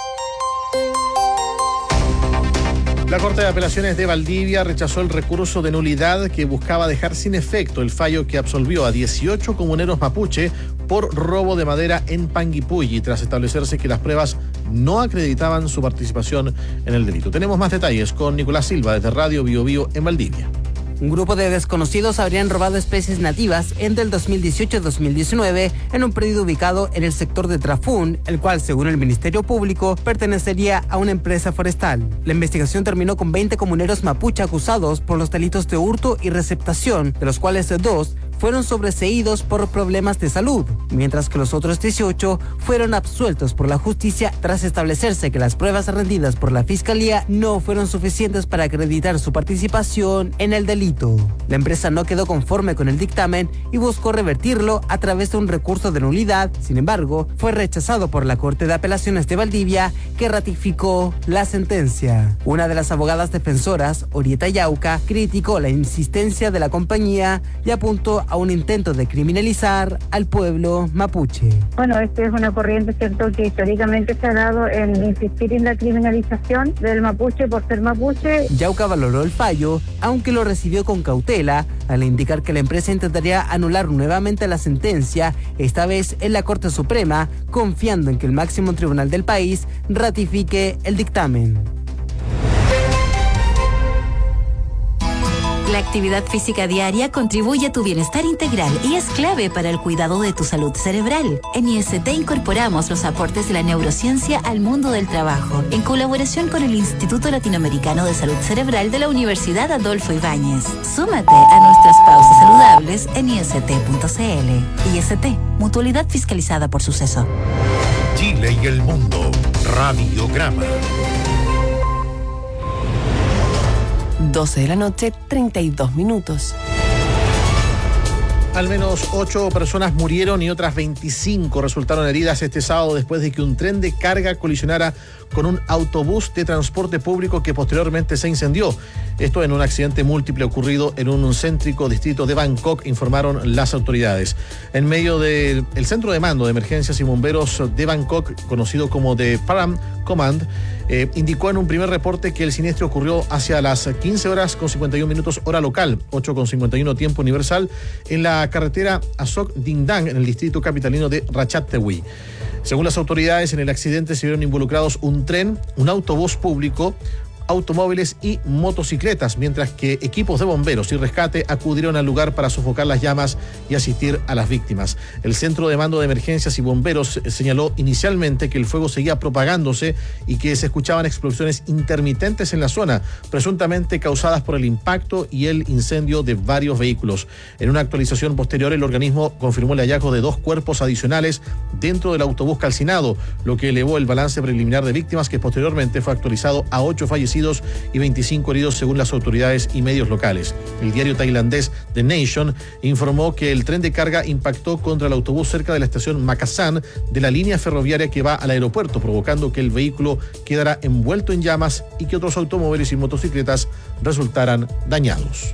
La Corte de Apelaciones de Valdivia rechazó el recurso de nulidad que buscaba dejar sin efecto el fallo que absolvió a dieciocho comuneros mapuche por robo de madera en Panguipulli, tras establecerse que las pruebas no acreditaban su participación en el delito. Tenemos más detalles con Nicolás Silva desde Radio Bio Bio en Valdivia. Un grupo de desconocidos habrían robado especies nativas entre el dos mil dieciocho y dos mil diecinueve en un predio ubicado en el sector de Trafún, el cual, según el Ministerio Público, pertenecería a una empresa forestal. La investigación terminó con veinte comuneros mapuche acusados por los delitos de hurto y receptación, de los cuales dos fueron sobreseídos por problemas de salud, mientras que los otros dieciocho fueron absueltos por la justicia tras establecerse que las pruebas rendidas por la Fiscalía no fueron suficientes para acreditar su participación en el delito. La empresa no quedó conforme con el dictamen y buscó revertirlo a través de un recurso de nulidad. Sin embargo, fue rechazado por la Corte de Apelaciones de Valdivia, que ratificó la sentencia. Una de las abogadas defensoras, Orieta Yauca, criticó la insistencia de la compañía y apuntó a un intento de criminalizar al pueblo mapuche. Bueno, esta es una corriente, cierto, que históricamente se ha dado en insistir en la criminalización del mapuche por ser mapuche. Yauca valoró el fallo, aunque lo recibió con cautela, al indicar que la empresa intentaría anular nuevamente la sentencia, esta vez en la Corte Suprema, confiando en que el máximo tribunal del país ratifique el dictamen. La actividad física diaria contribuye a tu bienestar integral y es clave para el cuidado de tu salud cerebral. En I S T incorporamos los aportes de la neurociencia al mundo del trabajo, en colaboración con el Instituto Latinoamericano de Salud Cerebral de la Universidad Adolfo Ibáñez. Súmate a nuestras pausas saludables en i s t punto c l. I S T, mutualidad fiscalizada por Suceso. Chile y el mundo. Radiograma. doce de la noche, treinta y dos minutos. Al menos ocho personas murieron y otras veinticinco resultaron heridas este sábado después de que un tren de carga colisionara con un autobús de transporte público que posteriormente se incendió. Esto en un accidente múltiple ocurrido en un céntrico distrito de Bangkok, informaron las autoridades. En medio del centro de mando de emergencias y bomberos de Bangkok, conocido como The Param Command, eh, indicó en un primer reporte que el siniestro ocurrió hacia las quince horas con cincuenta y un minutos hora local, ocho con cincuenta y uno tiempo universal, en la carretera Asok Dingdang, en el distrito capitalino de Ratchathewi. Según las autoridades, en el accidente se vieron involucrados un tren, un autobús público, automóviles y motocicletas, mientras que equipos de bomberos y rescate acudieron al lugar para sofocar las llamas y asistir a las víctimas. El Centro de Mando de Emergencias y Bomberos señaló inicialmente que el fuego seguía propagándose y que se escuchaban explosiones intermitentes en la zona, presuntamente causadas por el impacto y el incendio de varios vehículos. En una actualización posterior, el organismo confirmó el hallazgo de dos cuerpos adicionales dentro del autobús calcinado, lo que elevó el balance preliminar de víctimas, que posteriormente fue actualizado a ocho fallecidos y veinticinco heridos según las autoridades y medios locales. El diario tailandés The Nation informó que el tren de carga impactó contra el autobús cerca de la estación Makassan de la línea ferroviaria que va al aeropuerto, provocando que el vehículo quedara envuelto en llamas y que otros automóviles y motocicletas resultaran dañados.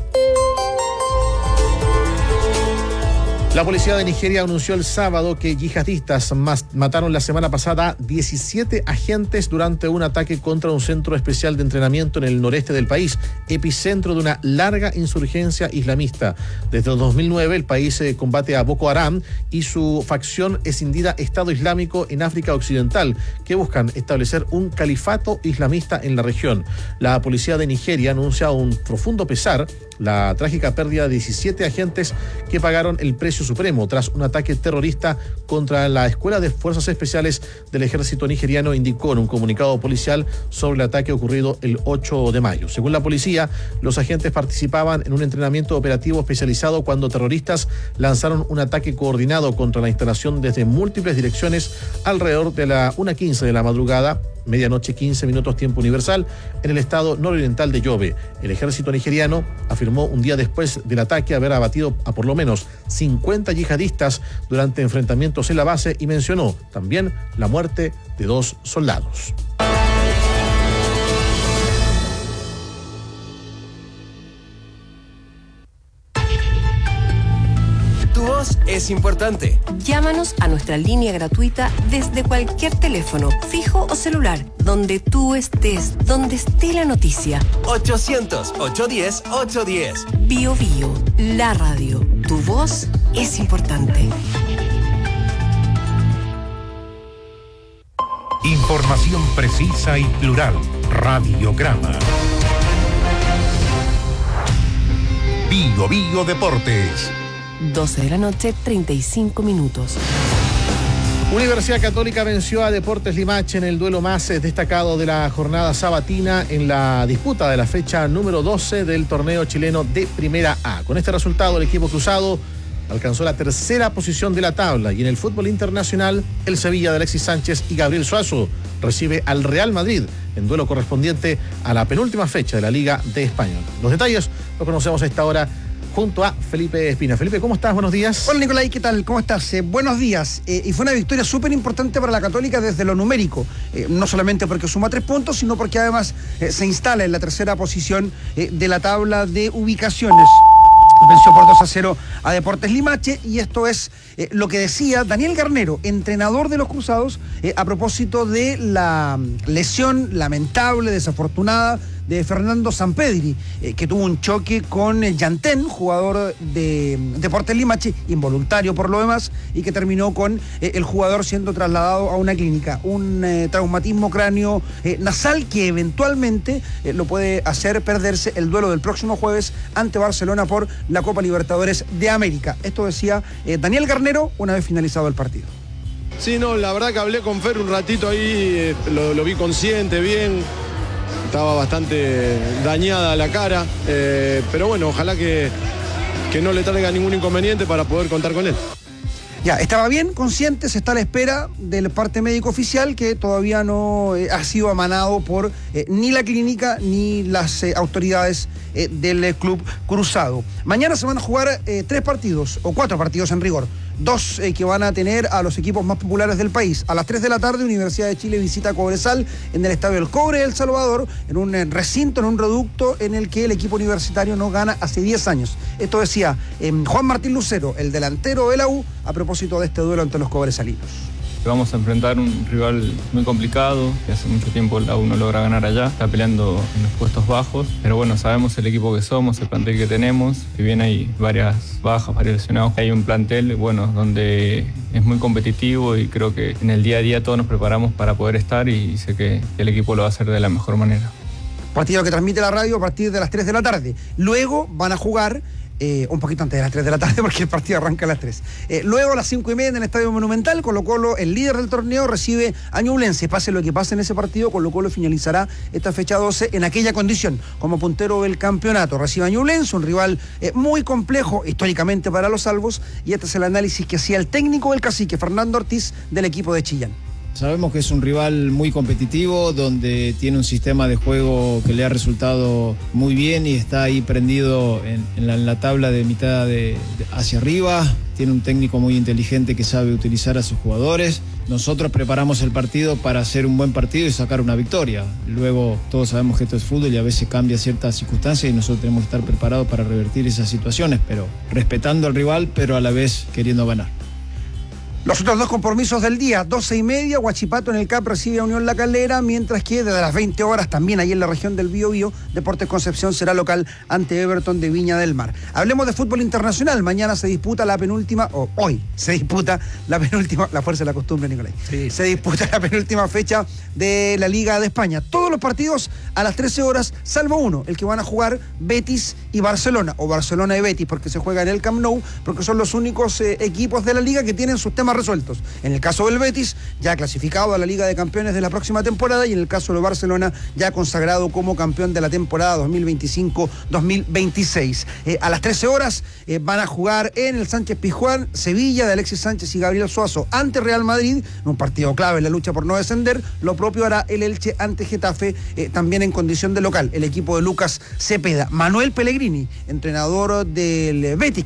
La policía de Nigeria anunció el sábado que yihadistas mataron la semana pasada diecisiete agentes durante un ataque contra un centro especial de entrenamiento en el noreste del país, epicentro de una larga insurgencia islamista. Desde el dos mil nueve, el país combate a Boko Haram y su facción escindida Estado Islámico en África Occidental, que buscan establecer un califato islamista en la región. La policía de Nigeria anuncia un profundo pesar la trágica pérdida de diecisiete agentes que pagaron el precio supremo tras un ataque terrorista contra la Escuela de Fuerzas Especiales del Ejército Nigeriano, indicó en un comunicado policial sobre el ataque ocurrido el ocho de mayo. Según la policía, los agentes participaban en un entrenamiento operativo especializado cuando terroristas lanzaron un ataque coordinado contra la instalación desde múltiples direcciones alrededor de la una quince de la madrugada, medianoche quince minutos tiempo universal, en el estado nororiental de Yobe. El ejército nigeriano afirmó un día después del ataque haber abatido a por lo menos cincuenta cincuenta yihadistas durante enfrentamientos en la base y mencionó también la muerte de dos soldados. Tu voz es importante. Llámanos a nuestra línea gratuita desde cualquier teléfono, fijo o celular, donde tú estés, donde esté la noticia. ochocientos, ochocientos diez, ochocientos diez. Bio Bio, la radio. Tu voz es importante. Información precisa y plural. Radiograma. Bio Bio Deportes. doce de la noche, treinta y cinco minutos. Universidad Católica venció a Deportes Limache en el duelo más destacado de la jornada sabatina en la disputa de la fecha número doce del torneo chileno de Primera A. Con este resultado, el equipo cruzado alcanzó la tercera posición de la tabla y en el fútbol internacional, el Sevilla de Alexis Sánchez y Gabriel Suazo recibe al Real Madrid en duelo correspondiente a la penúltima fecha de la Liga de España. Los detalles los conocemos a esta hora junto a Felipe Espina. Felipe, ¿cómo estás? Buenos días. Hola, Nicolai, ¿qué tal? ¿Cómo estás? Eh, buenos días. Eh, y fue una victoria súper importante para la Católica desde lo numérico. Eh, no solamente porque suma tres puntos, sino porque además eh, se instala en la tercera posición eh, de la tabla de ubicaciones. Venció por dos a cero a Deportes Limache y esto es eh, lo que decía Daniel Garnero, entrenador de los Cruzados, eh, a propósito de la lesión lamentable, desafortunada, de Fernando Sampedri, eh, que tuvo un choque con eh, Yantén, jugador de Deportes Limache, involuntario por lo demás, y que terminó con eh, el jugador siendo trasladado a una clínica. Un eh, traumatismo cráneo eh, nasal que eventualmente eh, lo puede hacer perderse el duelo del próximo jueves ante Barcelona por la Copa Libertadores de América. Esto decía eh, Daniel Garnero una vez finalizado el partido. Sí, no, la verdad que hablé con Fer un ratito ahí, eh, lo, lo vi consciente, bien. Estaba bastante dañada la cara, eh, pero bueno, ojalá que, que no le traiga ningún inconveniente para poder contar con él. Ya, estaba bien, consciente, se está a la espera del parte médico oficial que todavía no eh, ha sido emanado por eh, ni la clínica ni las eh, autoridades eh, del eh, Club Cruzado. Mañana se van a jugar eh, tres partidos, o cuatro partidos en rigor. Dos eh, que van a tener a los equipos más populares del país. A las tres de la tarde, Universidad de Chile visita Cobresal en el Estadio El Cobre de El Salvador, en un eh, recinto, en un reducto en el que el equipo universitario no gana hace diez años. Esto decía eh, Juan Martín Lucero, el delantero de la U, a propósito de este duelo ante los cobresalinos. Vamos a enfrentar un rival muy complicado, que hace mucho tiempo la U no logra ganar allá, está peleando en los puestos bajos, pero bueno, sabemos el equipo que somos, el plantel que tenemos, si bien hay varias bajas, varios lesionados, hay un plantel, bueno, donde es muy competitivo y creo que en el día a día todos nos preparamos para poder estar y sé que el equipo lo va a hacer de la mejor manera. Partido que transmite la radio a partir de las tres de la tarde. Luego van a jugar Eh, un poquito antes de las tres de la tarde porque el partido arranca a las tres. Eh, luego a las cinco y media en el Estadio Monumental, Colo Colo, el líder del torneo, recibe a Ñublense. Pase lo que pase en ese partido, Colo Colo finalizará esta fecha doce en aquella condición, como puntero del campeonato. Recibe a Ñublense, un rival eh, muy complejo históricamente para los salvos, y este es el análisis que hacía el técnico del Cacique, Fernando Ortiz, del equipo de Chillán. Sabemos que es un rival muy competitivo, donde tiene un sistema de juego que le ha resultado muy bien y está ahí prendido en, en, la, en la tabla de mitad de, de hacia arriba. Tiene un técnico muy inteligente que sabe utilizar a sus jugadores. Nosotros preparamos el partido para hacer un buen partido y sacar una victoria. Luego todos sabemos que esto es fútbol y a veces cambia ciertas circunstancias y nosotros tenemos que estar preparados para revertir esas situaciones, pero respetando al rival, pero a la vez queriendo ganar. Los otros dos compromisos del día, doce y media, Huachipato en el C A P recibe a Unión La Calera, mientras que desde las veinte horas, también ahí en la región del Biobío, Deportes Concepción será local ante Everton de Viña del Mar. Hablemos de fútbol internacional. Mañana se disputa la penúltima, o hoy se disputa la penúltima, la fuerza de la costumbre, Nicolás. Sí. Se disputa la penúltima fecha de la Liga de España. Todos los partidos a las trece horas, salvo uno, el que van a jugar Betis y Barcelona, o Barcelona y Betis, porque se juega en el Camp Nou, porque son los únicos eh, equipos de la Liga que tienen sus temas resueltos. En el caso del Betis, ya clasificado a la Liga de Campeones de la próxima temporada, y en el caso de Barcelona, ya consagrado como campeón de la temporada dos mil veinticinco dos mil veintiséis. Eh, a las trece horas eh, van a jugar en el Sánchez Pizjuán, Sevilla de Alexis Sánchez y Gabriel Suazo ante Real Madrid, en un partido clave en la lucha por no descender. Lo propio hará el Elche ante Getafe, eh, también en condición de local, el equipo de Lucas Cepeda. Manuel Pellegrini, entrenador del Betis, que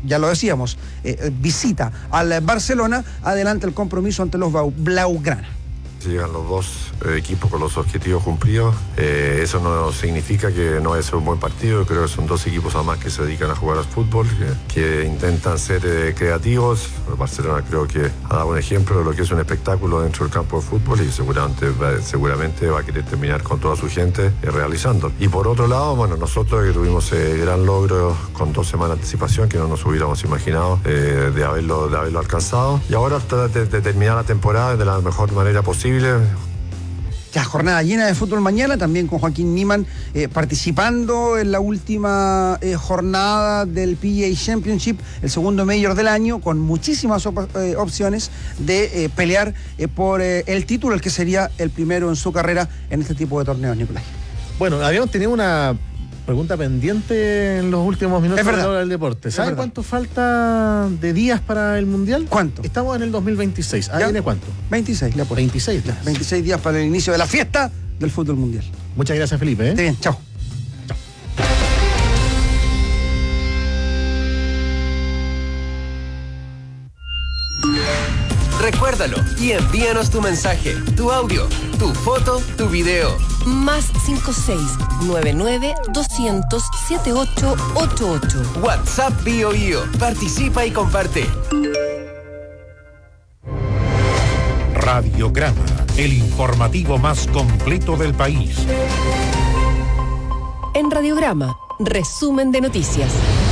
ya lo decíamos, eh, visita al Barcelona, adelanta el compromiso ante los Blaugrana. Llegan los dos eh, equipos con los objetivos cumplidos. Eh, eso no significa que no vaya a ser un buen partido. Creo que son dos equipos además que se dedican a jugar al fútbol, que, que intentan ser eh, creativos. El Barcelona creo que ha dado un ejemplo de lo que es un espectáculo dentro del campo de fútbol y seguramente va, seguramente va a querer terminar con toda su gente eh, realizando. Y por otro lado, bueno, nosotros que tuvimos eh, gran logro con dos semanas de anticipación que no nos hubiéramos imaginado eh, de, haberlo, de haberlo alcanzado. Y ahora tratar de, de terminar la temporada de la mejor manera posible. Ya, jornada llena de fútbol mañana, también con Joaquín Niemann eh, participando en la última eh, jornada del P G A Championship, el segundo mayor del año, con muchísimas op- eh, opciones de eh, pelear eh, por eh, el título, el que sería el primero en su carrera en este tipo de torneos, Nicolás. Bueno, habíamos tenido una pregunta pendiente en los últimos minutos de la hora del deporte. ¿Sabe cuánto falta de días para el Mundial? ¿Cuánto? Estamos en el dos mil veintiséis. ¿Ahí viene cuánto? veintiséis, le apuesto. veintiséis días. veintiséis días para el inicio de la fiesta del fútbol mundial. Muchas gracias, Felipe. ¿eh? Esté bien, chao. Recuérdalo y envíanos tu mensaje, tu audio, tu foto, tu video. Más cinco seis nueve nueve doscientos setenta y ocho ochenta y ocho. WhatsApp Bio Bio. Participa y comparte. Radiograma, el informativo más completo del país. En Radiograma, resumen de noticias.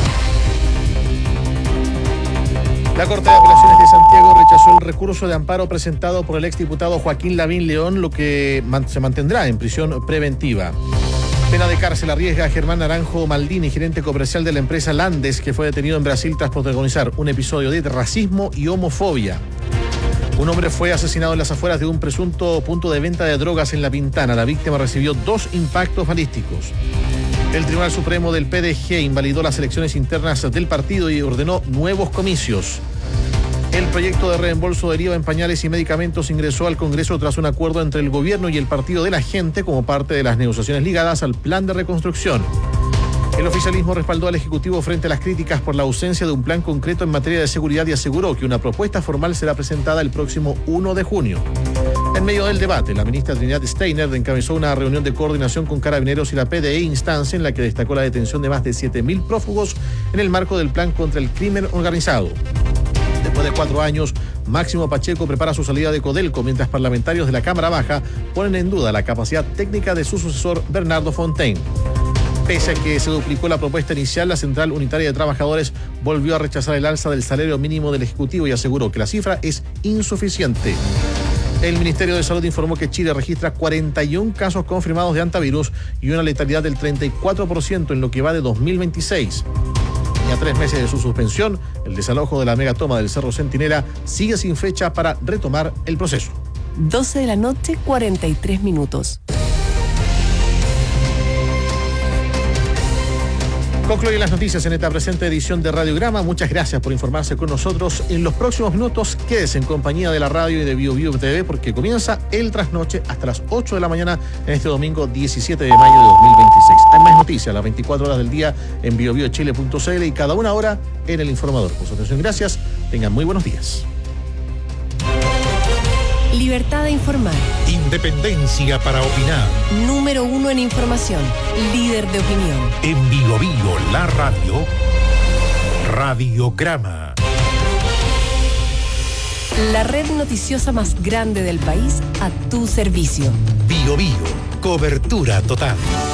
La Corte de Apelaciones de Santiago rechazó el recurso de amparo presentado por el exdiputado Joaquín Lavín León, lo que se mantendrá en prisión preventiva. Pena de cárcel arriesga a Germán Naranjo Maldini, gerente comercial de la empresa Landes, que fue detenido en Brasil tras protagonizar un episodio de racismo y homofobia. Un hombre fue asesinado en las afueras de un presunto punto de venta de drogas en La Pintana. La víctima recibió dos impactos balísticos. El Tribunal Supremo del P D G invalidó las elecciones internas del partido y ordenó nuevos comicios. El proyecto de reembolso del I V A en pañales y medicamentos ingresó al Congreso tras un acuerdo entre el gobierno y el Partido de la Gente como parte de las negociaciones ligadas al plan de reconstrucción. El oficialismo respaldó al Ejecutivo frente a las críticas por la ausencia de un plan concreto en materia de seguridad y aseguró que una propuesta formal será presentada el próximo primero de junio. En medio del debate, la ministra Trinidad Steiner encabezó una reunión de coordinación con Carabineros y la P D E, instancia en la que destacó la detención de más de siete mil prófugos en el marco del plan contra el crimen organizado. Después de cuatro años, Máximo Pacheco prepara su salida de Codelco, mientras parlamentarios de la Cámara Baja ponen en duda la capacidad técnica de su sucesor, Bernardo Fontaine. Pese a que se duplicó la propuesta inicial, la Central Unitaria de Trabajadores volvió a rechazar el alza del salario mínimo del Ejecutivo y aseguró que la cifra es insuficiente. El Ministerio de Salud informó que Chile registra cuarenta y un casos confirmados de hantavirus y una letalidad del treinta y cuatro por ciento en lo que va de dos mil veintiséis. Y a tres meses de su suspensión, el desalojo de la megatoma del Cerro Centinela sigue sin fecha para retomar el proceso. doce de la noche, cuarenta y tres minutos. Concluyen las noticias en esta presente edición de Radiograma. Muchas gracias por informarse con nosotros. En los próximos minutos, quédese en compañía de la radio y de Bio Bio T V porque comienza el trasnoche hasta las ocho de la mañana en este domingo diecisiete de mayo de dos mil veintiséis. Hay más noticias a las veinticuatro horas del día en bio bio chile punto c l y cada una hora en El Informador. Por su atención, gracias. Tengan muy buenos días. Libertad de informar. Independencia para opinar. Número uno en información. Líder de opinión. En Bio Bio, la radio. Radiograma. La red noticiosa más grande del país a tu servicio. Bio Bio, cobertura total.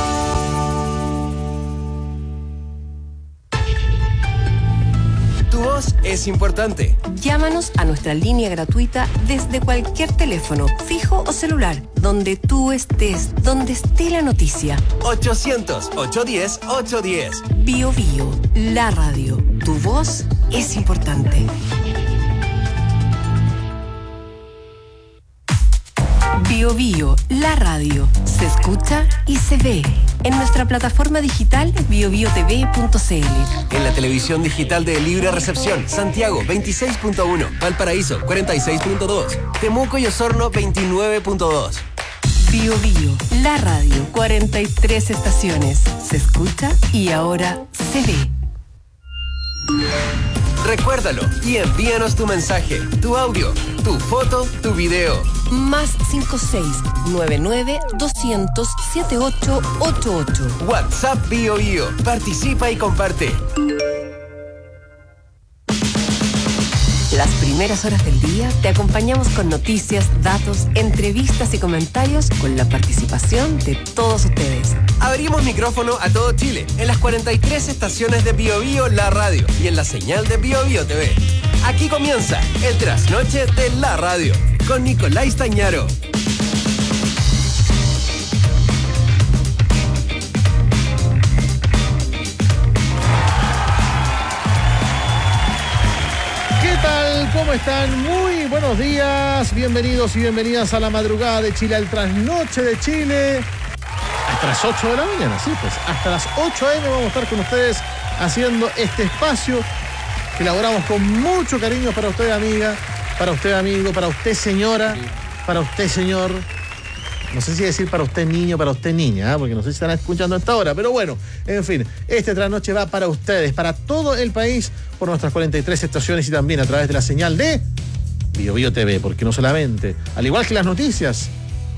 Tu voz es importante. Llámanos a nuestra línea gratuita desde cualquier teléfono, fijo o celular, donde tú estés, donde esté la noticia. ochocientos, ochocientos diez, ochocientos diez. Bio Bio, la radio. Tu voz es importante. Bio Bio, la radio. Se escucha y se ve. En nuestra plataforma digital bio bio t v punto c l. En la televisión digital de Libre Recepción, Santiago veintiséis punto uno, Valparaíso cuarenta y seis punto dos, Temuco y Osorno veintinueve punto dos. Bio Bio, la radio. cuarenta y tres estaciones. Se escucha y ahora se ve. Recuérdalo y envíanos tu mensaje, tu audio, tu foto, tu video. Más cinco seis nueve nueve doscientos setenta y ocho ochenta y ocho. WhatsApp Bio Bio. Participa y comparte. Las primeras horas del día te acompañamos con noticias, datos, entrevistas y comentarios con la participación de todos ustedes. Abrimos micrófono a todo Chile en las cuarenta y tres estaciones de Bio Bio La Radio y en la señal de Bio Bio T V. Aquí comienza el trasnoche de La Radio con Nicolás Tañaro. ¿Qué tal? ¿Cómo están? Muy buenos días. Bienvenidos y bienvenidas a la madrugada de Chile, al trasnoche de Chile. Hasta las ocho de la mañana, sí, pues. Hasta las ocho a eme vamos a estar con ustedes haciendo este espacio que elaboramos con mucho cariño para usted, amiga, para usted, amigo, para usted, señora, para usted, señor. No sé si decir para usted, niño, para usted, niña, ¿eh? Porque no sé si están escuchando a esta hora, pero bueno, en fin, este trasnoche va para ustedes, para todo el país, por nuestras cuarenta y tres estaciones y también a través de la señal de Bio Bio T V, porque no solamente, al igual que las noticias,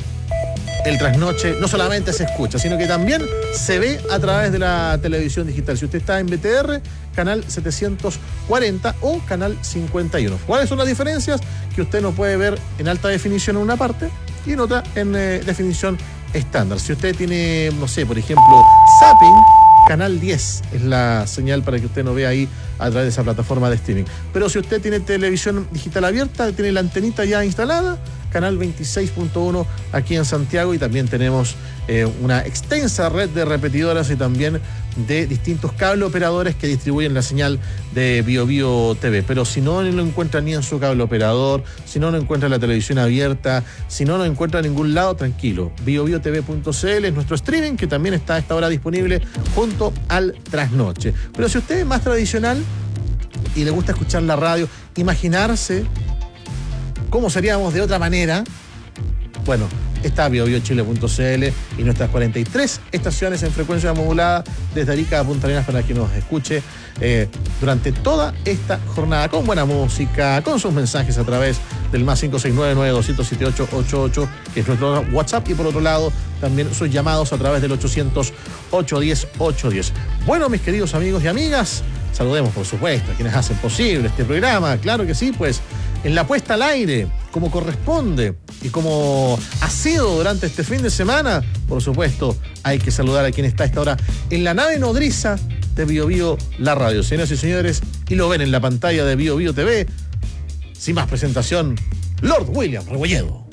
el trasnoche no solamente se escucha, sino que también se ve a través de la televisión digital. Si usted está en B T R, canal setecientos cuarenta o canal cincuenta y uno. ¿Cuáles son las diferencias? Que usted no puede ver en alta definición en una parte y en otra en eh, definición estándar. Si usted tiene, no sé, por ejemplo, Zapping, canal diez es la señal para que usted nos vea ahí a través de esa plataforma de streaming. Pero si usted tiene televisión digital abierta, tiene la antenita ya instalada, canal veintiséis punto uno aquí en Santiago, y también tenemos eh, una extensa red de repetidoras y también de distintos cable operadores que distribuyen la señal de Bio Bio T V. Pero si no lo encuentra ni en su cable operador, si no lo encuentra en la televisión abierta, si no lo encuentra en ningún lado, tranquilo. bio bio t v punto c l es nuestro streaming, que también está a esta hora disponible junto al trasnoche. Pero si usted es más tradicional y le gusta escuchar la radio, imaginarse cómo seríamos de otra manera, bueno, está bio bio chile punto c l y nuestras cuarenta y tres estaciones en frecuencia modulada desde Arica a Punta Arenas para que nos escuche eh, durante toda esta jornada con buena música, con sus mensajes a través del más cinco seis nueve nueve dos cero siete ocho ocho ocho, que es nuestro WhatsApp, y por otro lado también sus llamados a través del ochocientos ocho diez ocho diez. Bueno, mis queridos amigos y amigas, saludemos por supuesto a quienes hacen posible este programa. Claro que sí, pues en la puesta al aire, como corresponde y como ha sido durante este fin de semana, por supuesto, hay que saludar a quien está a esta hora en la nave nodriza de Bio Bio La Radio. Señoras y señores, y lo ven en la pantalla de Bio Bio T V, sin más presentación, Lord William Rebolledo.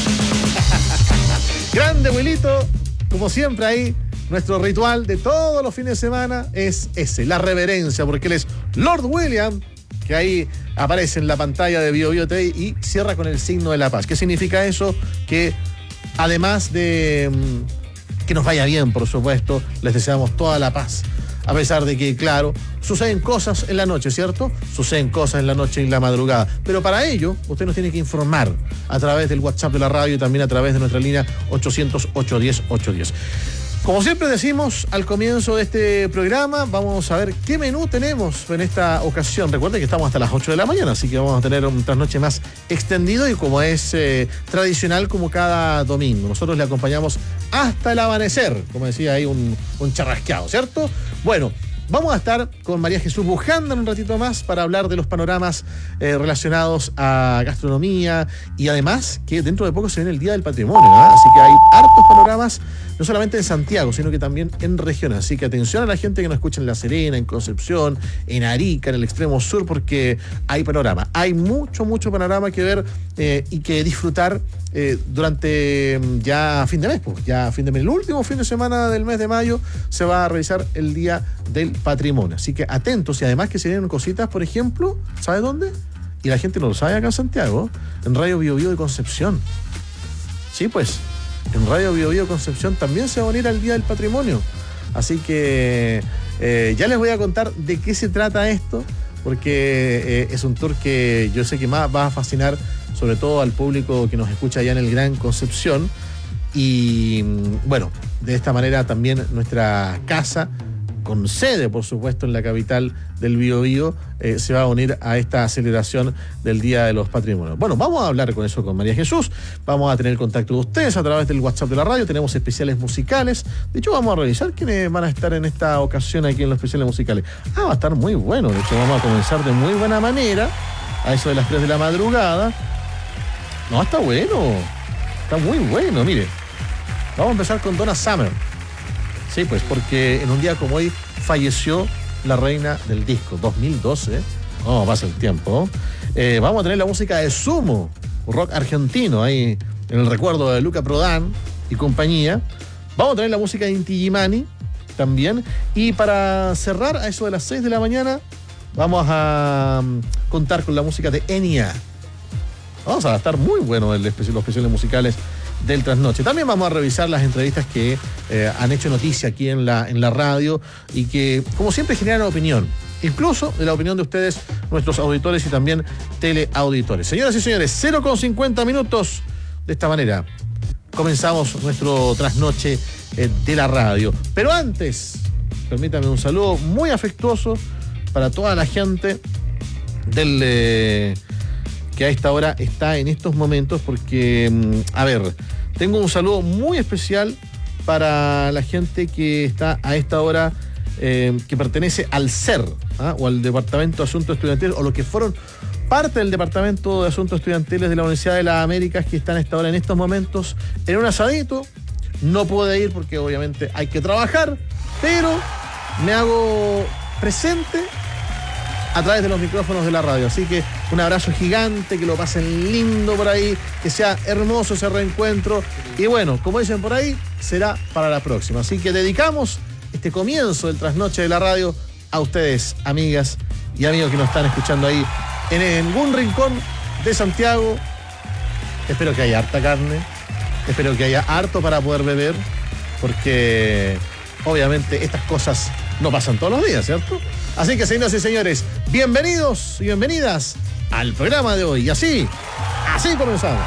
Grande Wilito, como siempre ahí, nuestro ritual de todos los fines de semana es ese, la reverencia, porque él es Lord William, que ahí aparece en la pantalla de Bio Bio T V y cierra con el signo de la paz. ¿Qué significa eso? Que además de mmm, que nos vaya bien, por supuesto, les deseamos toda la paz. A pesar de que, claro, suceden cosas en la noche, ¿cierto? Suceden cosas en la noche y en la madrugada. Pero para ello, usted nos tiene que informar a través del WhatsApp de la radio y también a través de nuestra línea ochocientos ocho diez ocho diez. Como siempre decimos al comienzo de este programa, vamos a ver qué menú tenemos en esta ocasión. Recuerden que estamos hasta las ocho de la mañana, así que vamos a tener un trasnoche más extendido y como es eh, tradicional, como cada domingo. Nosotros le acompañamos hasta el amanecer, como decía ahí un, un charrasqueado, ¿cierto? Bueno, vamos a estar con María Jesús Bujanda en un ratito más para hablar de los panoramas eh, relacionados a gastronomía, y además que dentro de poco se viene el Día del Patrimonio, ¿eh? Así que hay hartos panoramas, no solamente en Santiago, sino que también en regiones. Así que atención a la gente que nos escucha en La Serena, en Concepción, en Arica, en el extremo sur, porque hay panorama. Hay mucho, mucho panorama que ver eh, y que disfrutar eh, durante ya fin de mes. Pues ya fin de mes, el último fin de semana del mes de mayo, se va a realizar el Día del Patrimonio. Así que atentos, y además que se vienen cositas, por ejemplo, ¿sabe dónde? Y la gente no lo sabe acá en Santiago, en Radio Bio Bio de Concepción. Sí, pues, en Radio Bio Bio Concepción también se va a unir al Día del Patrimonio. Así que eh, ya les voy a contar de qué se trata esto, porque eh, es un tour que yo sé que más va a fascinar sobre todo al público que nos escucha allá en el Gran Concepción. Y bueno, de esta manera también nuestra casa con sede, por supuesto, en la capital del Biobío, eh, se va a unir a esta celebración del Día de los Patrimonios. Bueno, vamos a hablar con eso con María Jesús, vamos a tener contacto de ustedes a través del WhatsApp de la radio, tenemos especiales musicales, de hecho vamos a revisar quiénes van a estar en esta ocasión aquí en los especiales musicales. Ah, va a estar muy bueno, de hecho vamos a comenzar de muy buena manera, a eso de las tres de la madrugada. No, está bueno, está muy bueno, mire. Vamos a empezar con Donna Summer. Sí, pues porque en un día como hoy falleció la reina del disco, dos mil doce. Oh, pasa el tiempo. Eh, vamos a tener la música de Sumo, rock argentino, ahí en el recuerdo de Luca Prodan y compañía. Vamos a tener la música de Inti Illimani también. Y para cerrar, a eso de las seis de la mañana, vamos a um, contar con la música de Enya. Vamos a estar muy bueno el especial, los especiales musicales del Trasnoche. También vamos a revisar las entrevistas que eh, han hecho noticia aquí en la, en la radio y que, como siempre, generan opinión, incluso de la opinión de ustedes, nuestros auditores y también teleauditores. Señoras y señores, cero con cincuenta minutos. De esta manera comenzamos nuestro Trasnoche eh, de la radio. Pero antes, permítame un saludo muy afectuoso para toda la gente del... Eh, que a esta hora está en estos momentos, porque, a ver, tengo un saludo muy especial para la gente que está a esta hora, eh, que pertenece al C E R, ¿ah? o al Departamento de Asuntos Estudiantiles, o los que fueron parte del Departamento de Asuntos Estudiantiles de la Universidad de las Américas, que están a esta hora en estos momentos en un asadito. No pude ir porque obviamente hay que trabajar, pero me hago presente a través de los micrófonos de la radio. Así que un abrazo gigante, que lo pasen lindo por ahí, que sea hermoso ese reencuentro. Y bueno, como dicen por ahí, será para la próxima. Así que dedicamos este comienzo del Trasnoche de la radio a ustedes, amigas y amigos que nos están escuchando ahí en algún rincón de Santiago. Espero que haya harta carne, espero que haya harto para poder beber, porque obviamente estas cosas no pasan todos los días, ¿cierto? Así que, señoras y señores, bienvenidos y bienvenidas al programa de hoy. Y así, así comenzamos.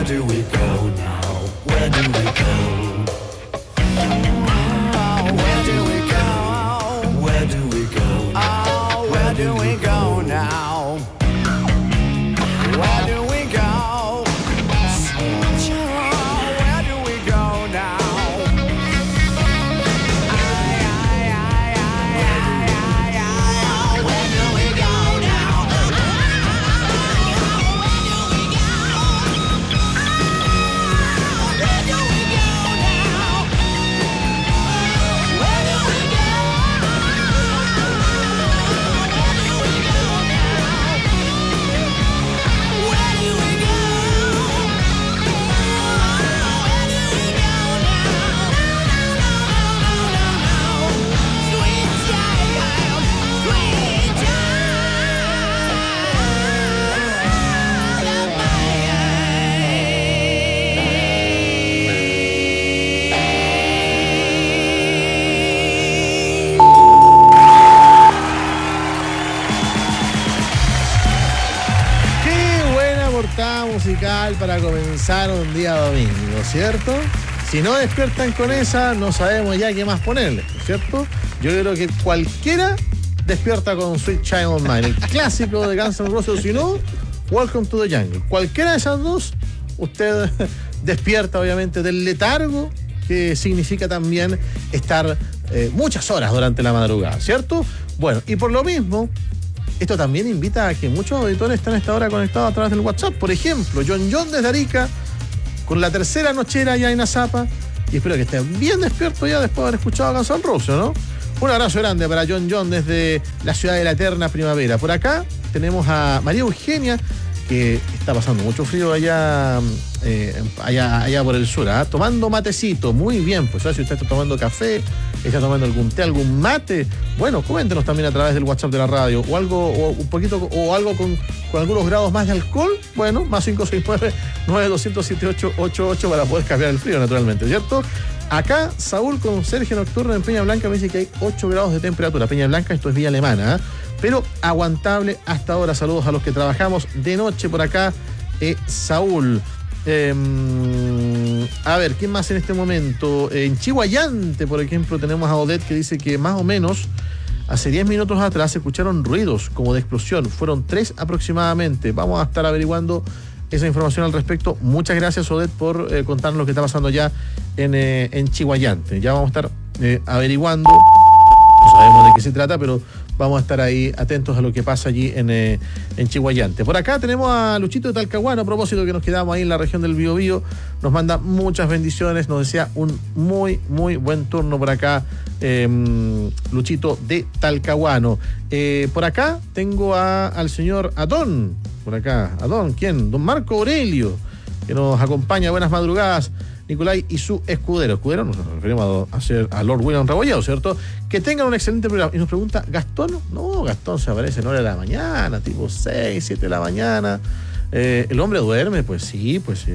Where do we go now? Where do we go? Oh, where do we go? Where do we go? Oh, where do we go now? Where do we go? Sweet child, where do we go now? Musical para comenzar un día domingo, ¿cierto? Si no despiertan con esa, no sabemos ya qué más ponerle, ¿cierto? Yo creo que cualquiera despierta con Sweet Child of Mine, el clásico de Guns N' Roses, si no, Welcome to the Jungle. Cualquiera de esas dos, usted despierta obviamente del letargo que significa también estar eh, muchas horas durante la madrugada, ¿cierto? Bueno, y por lo mismo, esto también invita a que muchos auditores están a esta hora conectados a través del WhatsApp. Por ejemplo, John John desde Arica, con la tercera nochera ya en Azapa, y espero que estén bien despiertos ya después de haber escuchado a Guns N' Roses, ¿no? Un abrazo grande para John John desde la ciudad de la eterna primavera. Por acá tenemos a María Eugenia, que está pasando mucho frío allá, eh, allá, allá por el sur, ¿eh? Tomando matecito, muy bien, pues ¿sabes? Si usted está tomando café, está tomando algún té, algún mate, bueno, coméntenos también a través del WhatsApp de la radio, o algo, o un poquito, o algo con, con algunos grados más de alcohol, bueno, más cinco seis nueve, nueve dos cero siete ocho ocho ocho para poder cambiar el frío, naturalmente, ¿cierto? Acá, Saúl con Sergio Nocturno en Peña Blanca me dice que hay ocho grados de temperatura. Peña Blanca, esto es Villa Alemana, ¿eh? Pero aguantable hasta ahora. Saludos a los que trabajamos de noche por acá. Eh, Saúl. Eh, a ver, ¿quién más en este momento? Eh, en Chihuayante, por ejemplo, tenemos a Odette que dice que más o menos hace diez minutos atrás se escucharon ruidos como de explosión. Fueron tres aproximadamente. Vamos a estar averiguando esa información al respecto. Muchas gracias, Odette, por eh, contarnos lo que está pasando ya en, eh, en Chihuayante. Ya vamos a estar eh, averiguando. No sabemos de qué se trata, pero vamos a estar ahí atentos a lo que pasa allí en, eh, en Chihuayante. Por acá tenemos a Luchito de Talcahuano, a propósito que nos quedamos ahí en la región del Biobío. Nos manda muchas bendiciones, nos desea un muy, muy buen turno por acá, eh, Luchito de Talcahuano. Eh, por acá tengo a, al señor Adón, por acá, Adón, ¿quién? Don Marco Aurelio, que nos acompaña. Buenas madrugadas, Nicolai y su escudero. Escudero, nos referimos a, hacer a Lord William Rebolledo, ¿cierto? Que tengan un excelente programa. Y nos pregunta, ¿Gastón? No, Gastón se aparece en hora de la mañana, tipo seis, siete de la mañana. Eh, ¿El hombre duerme? Pues sí, pues sí.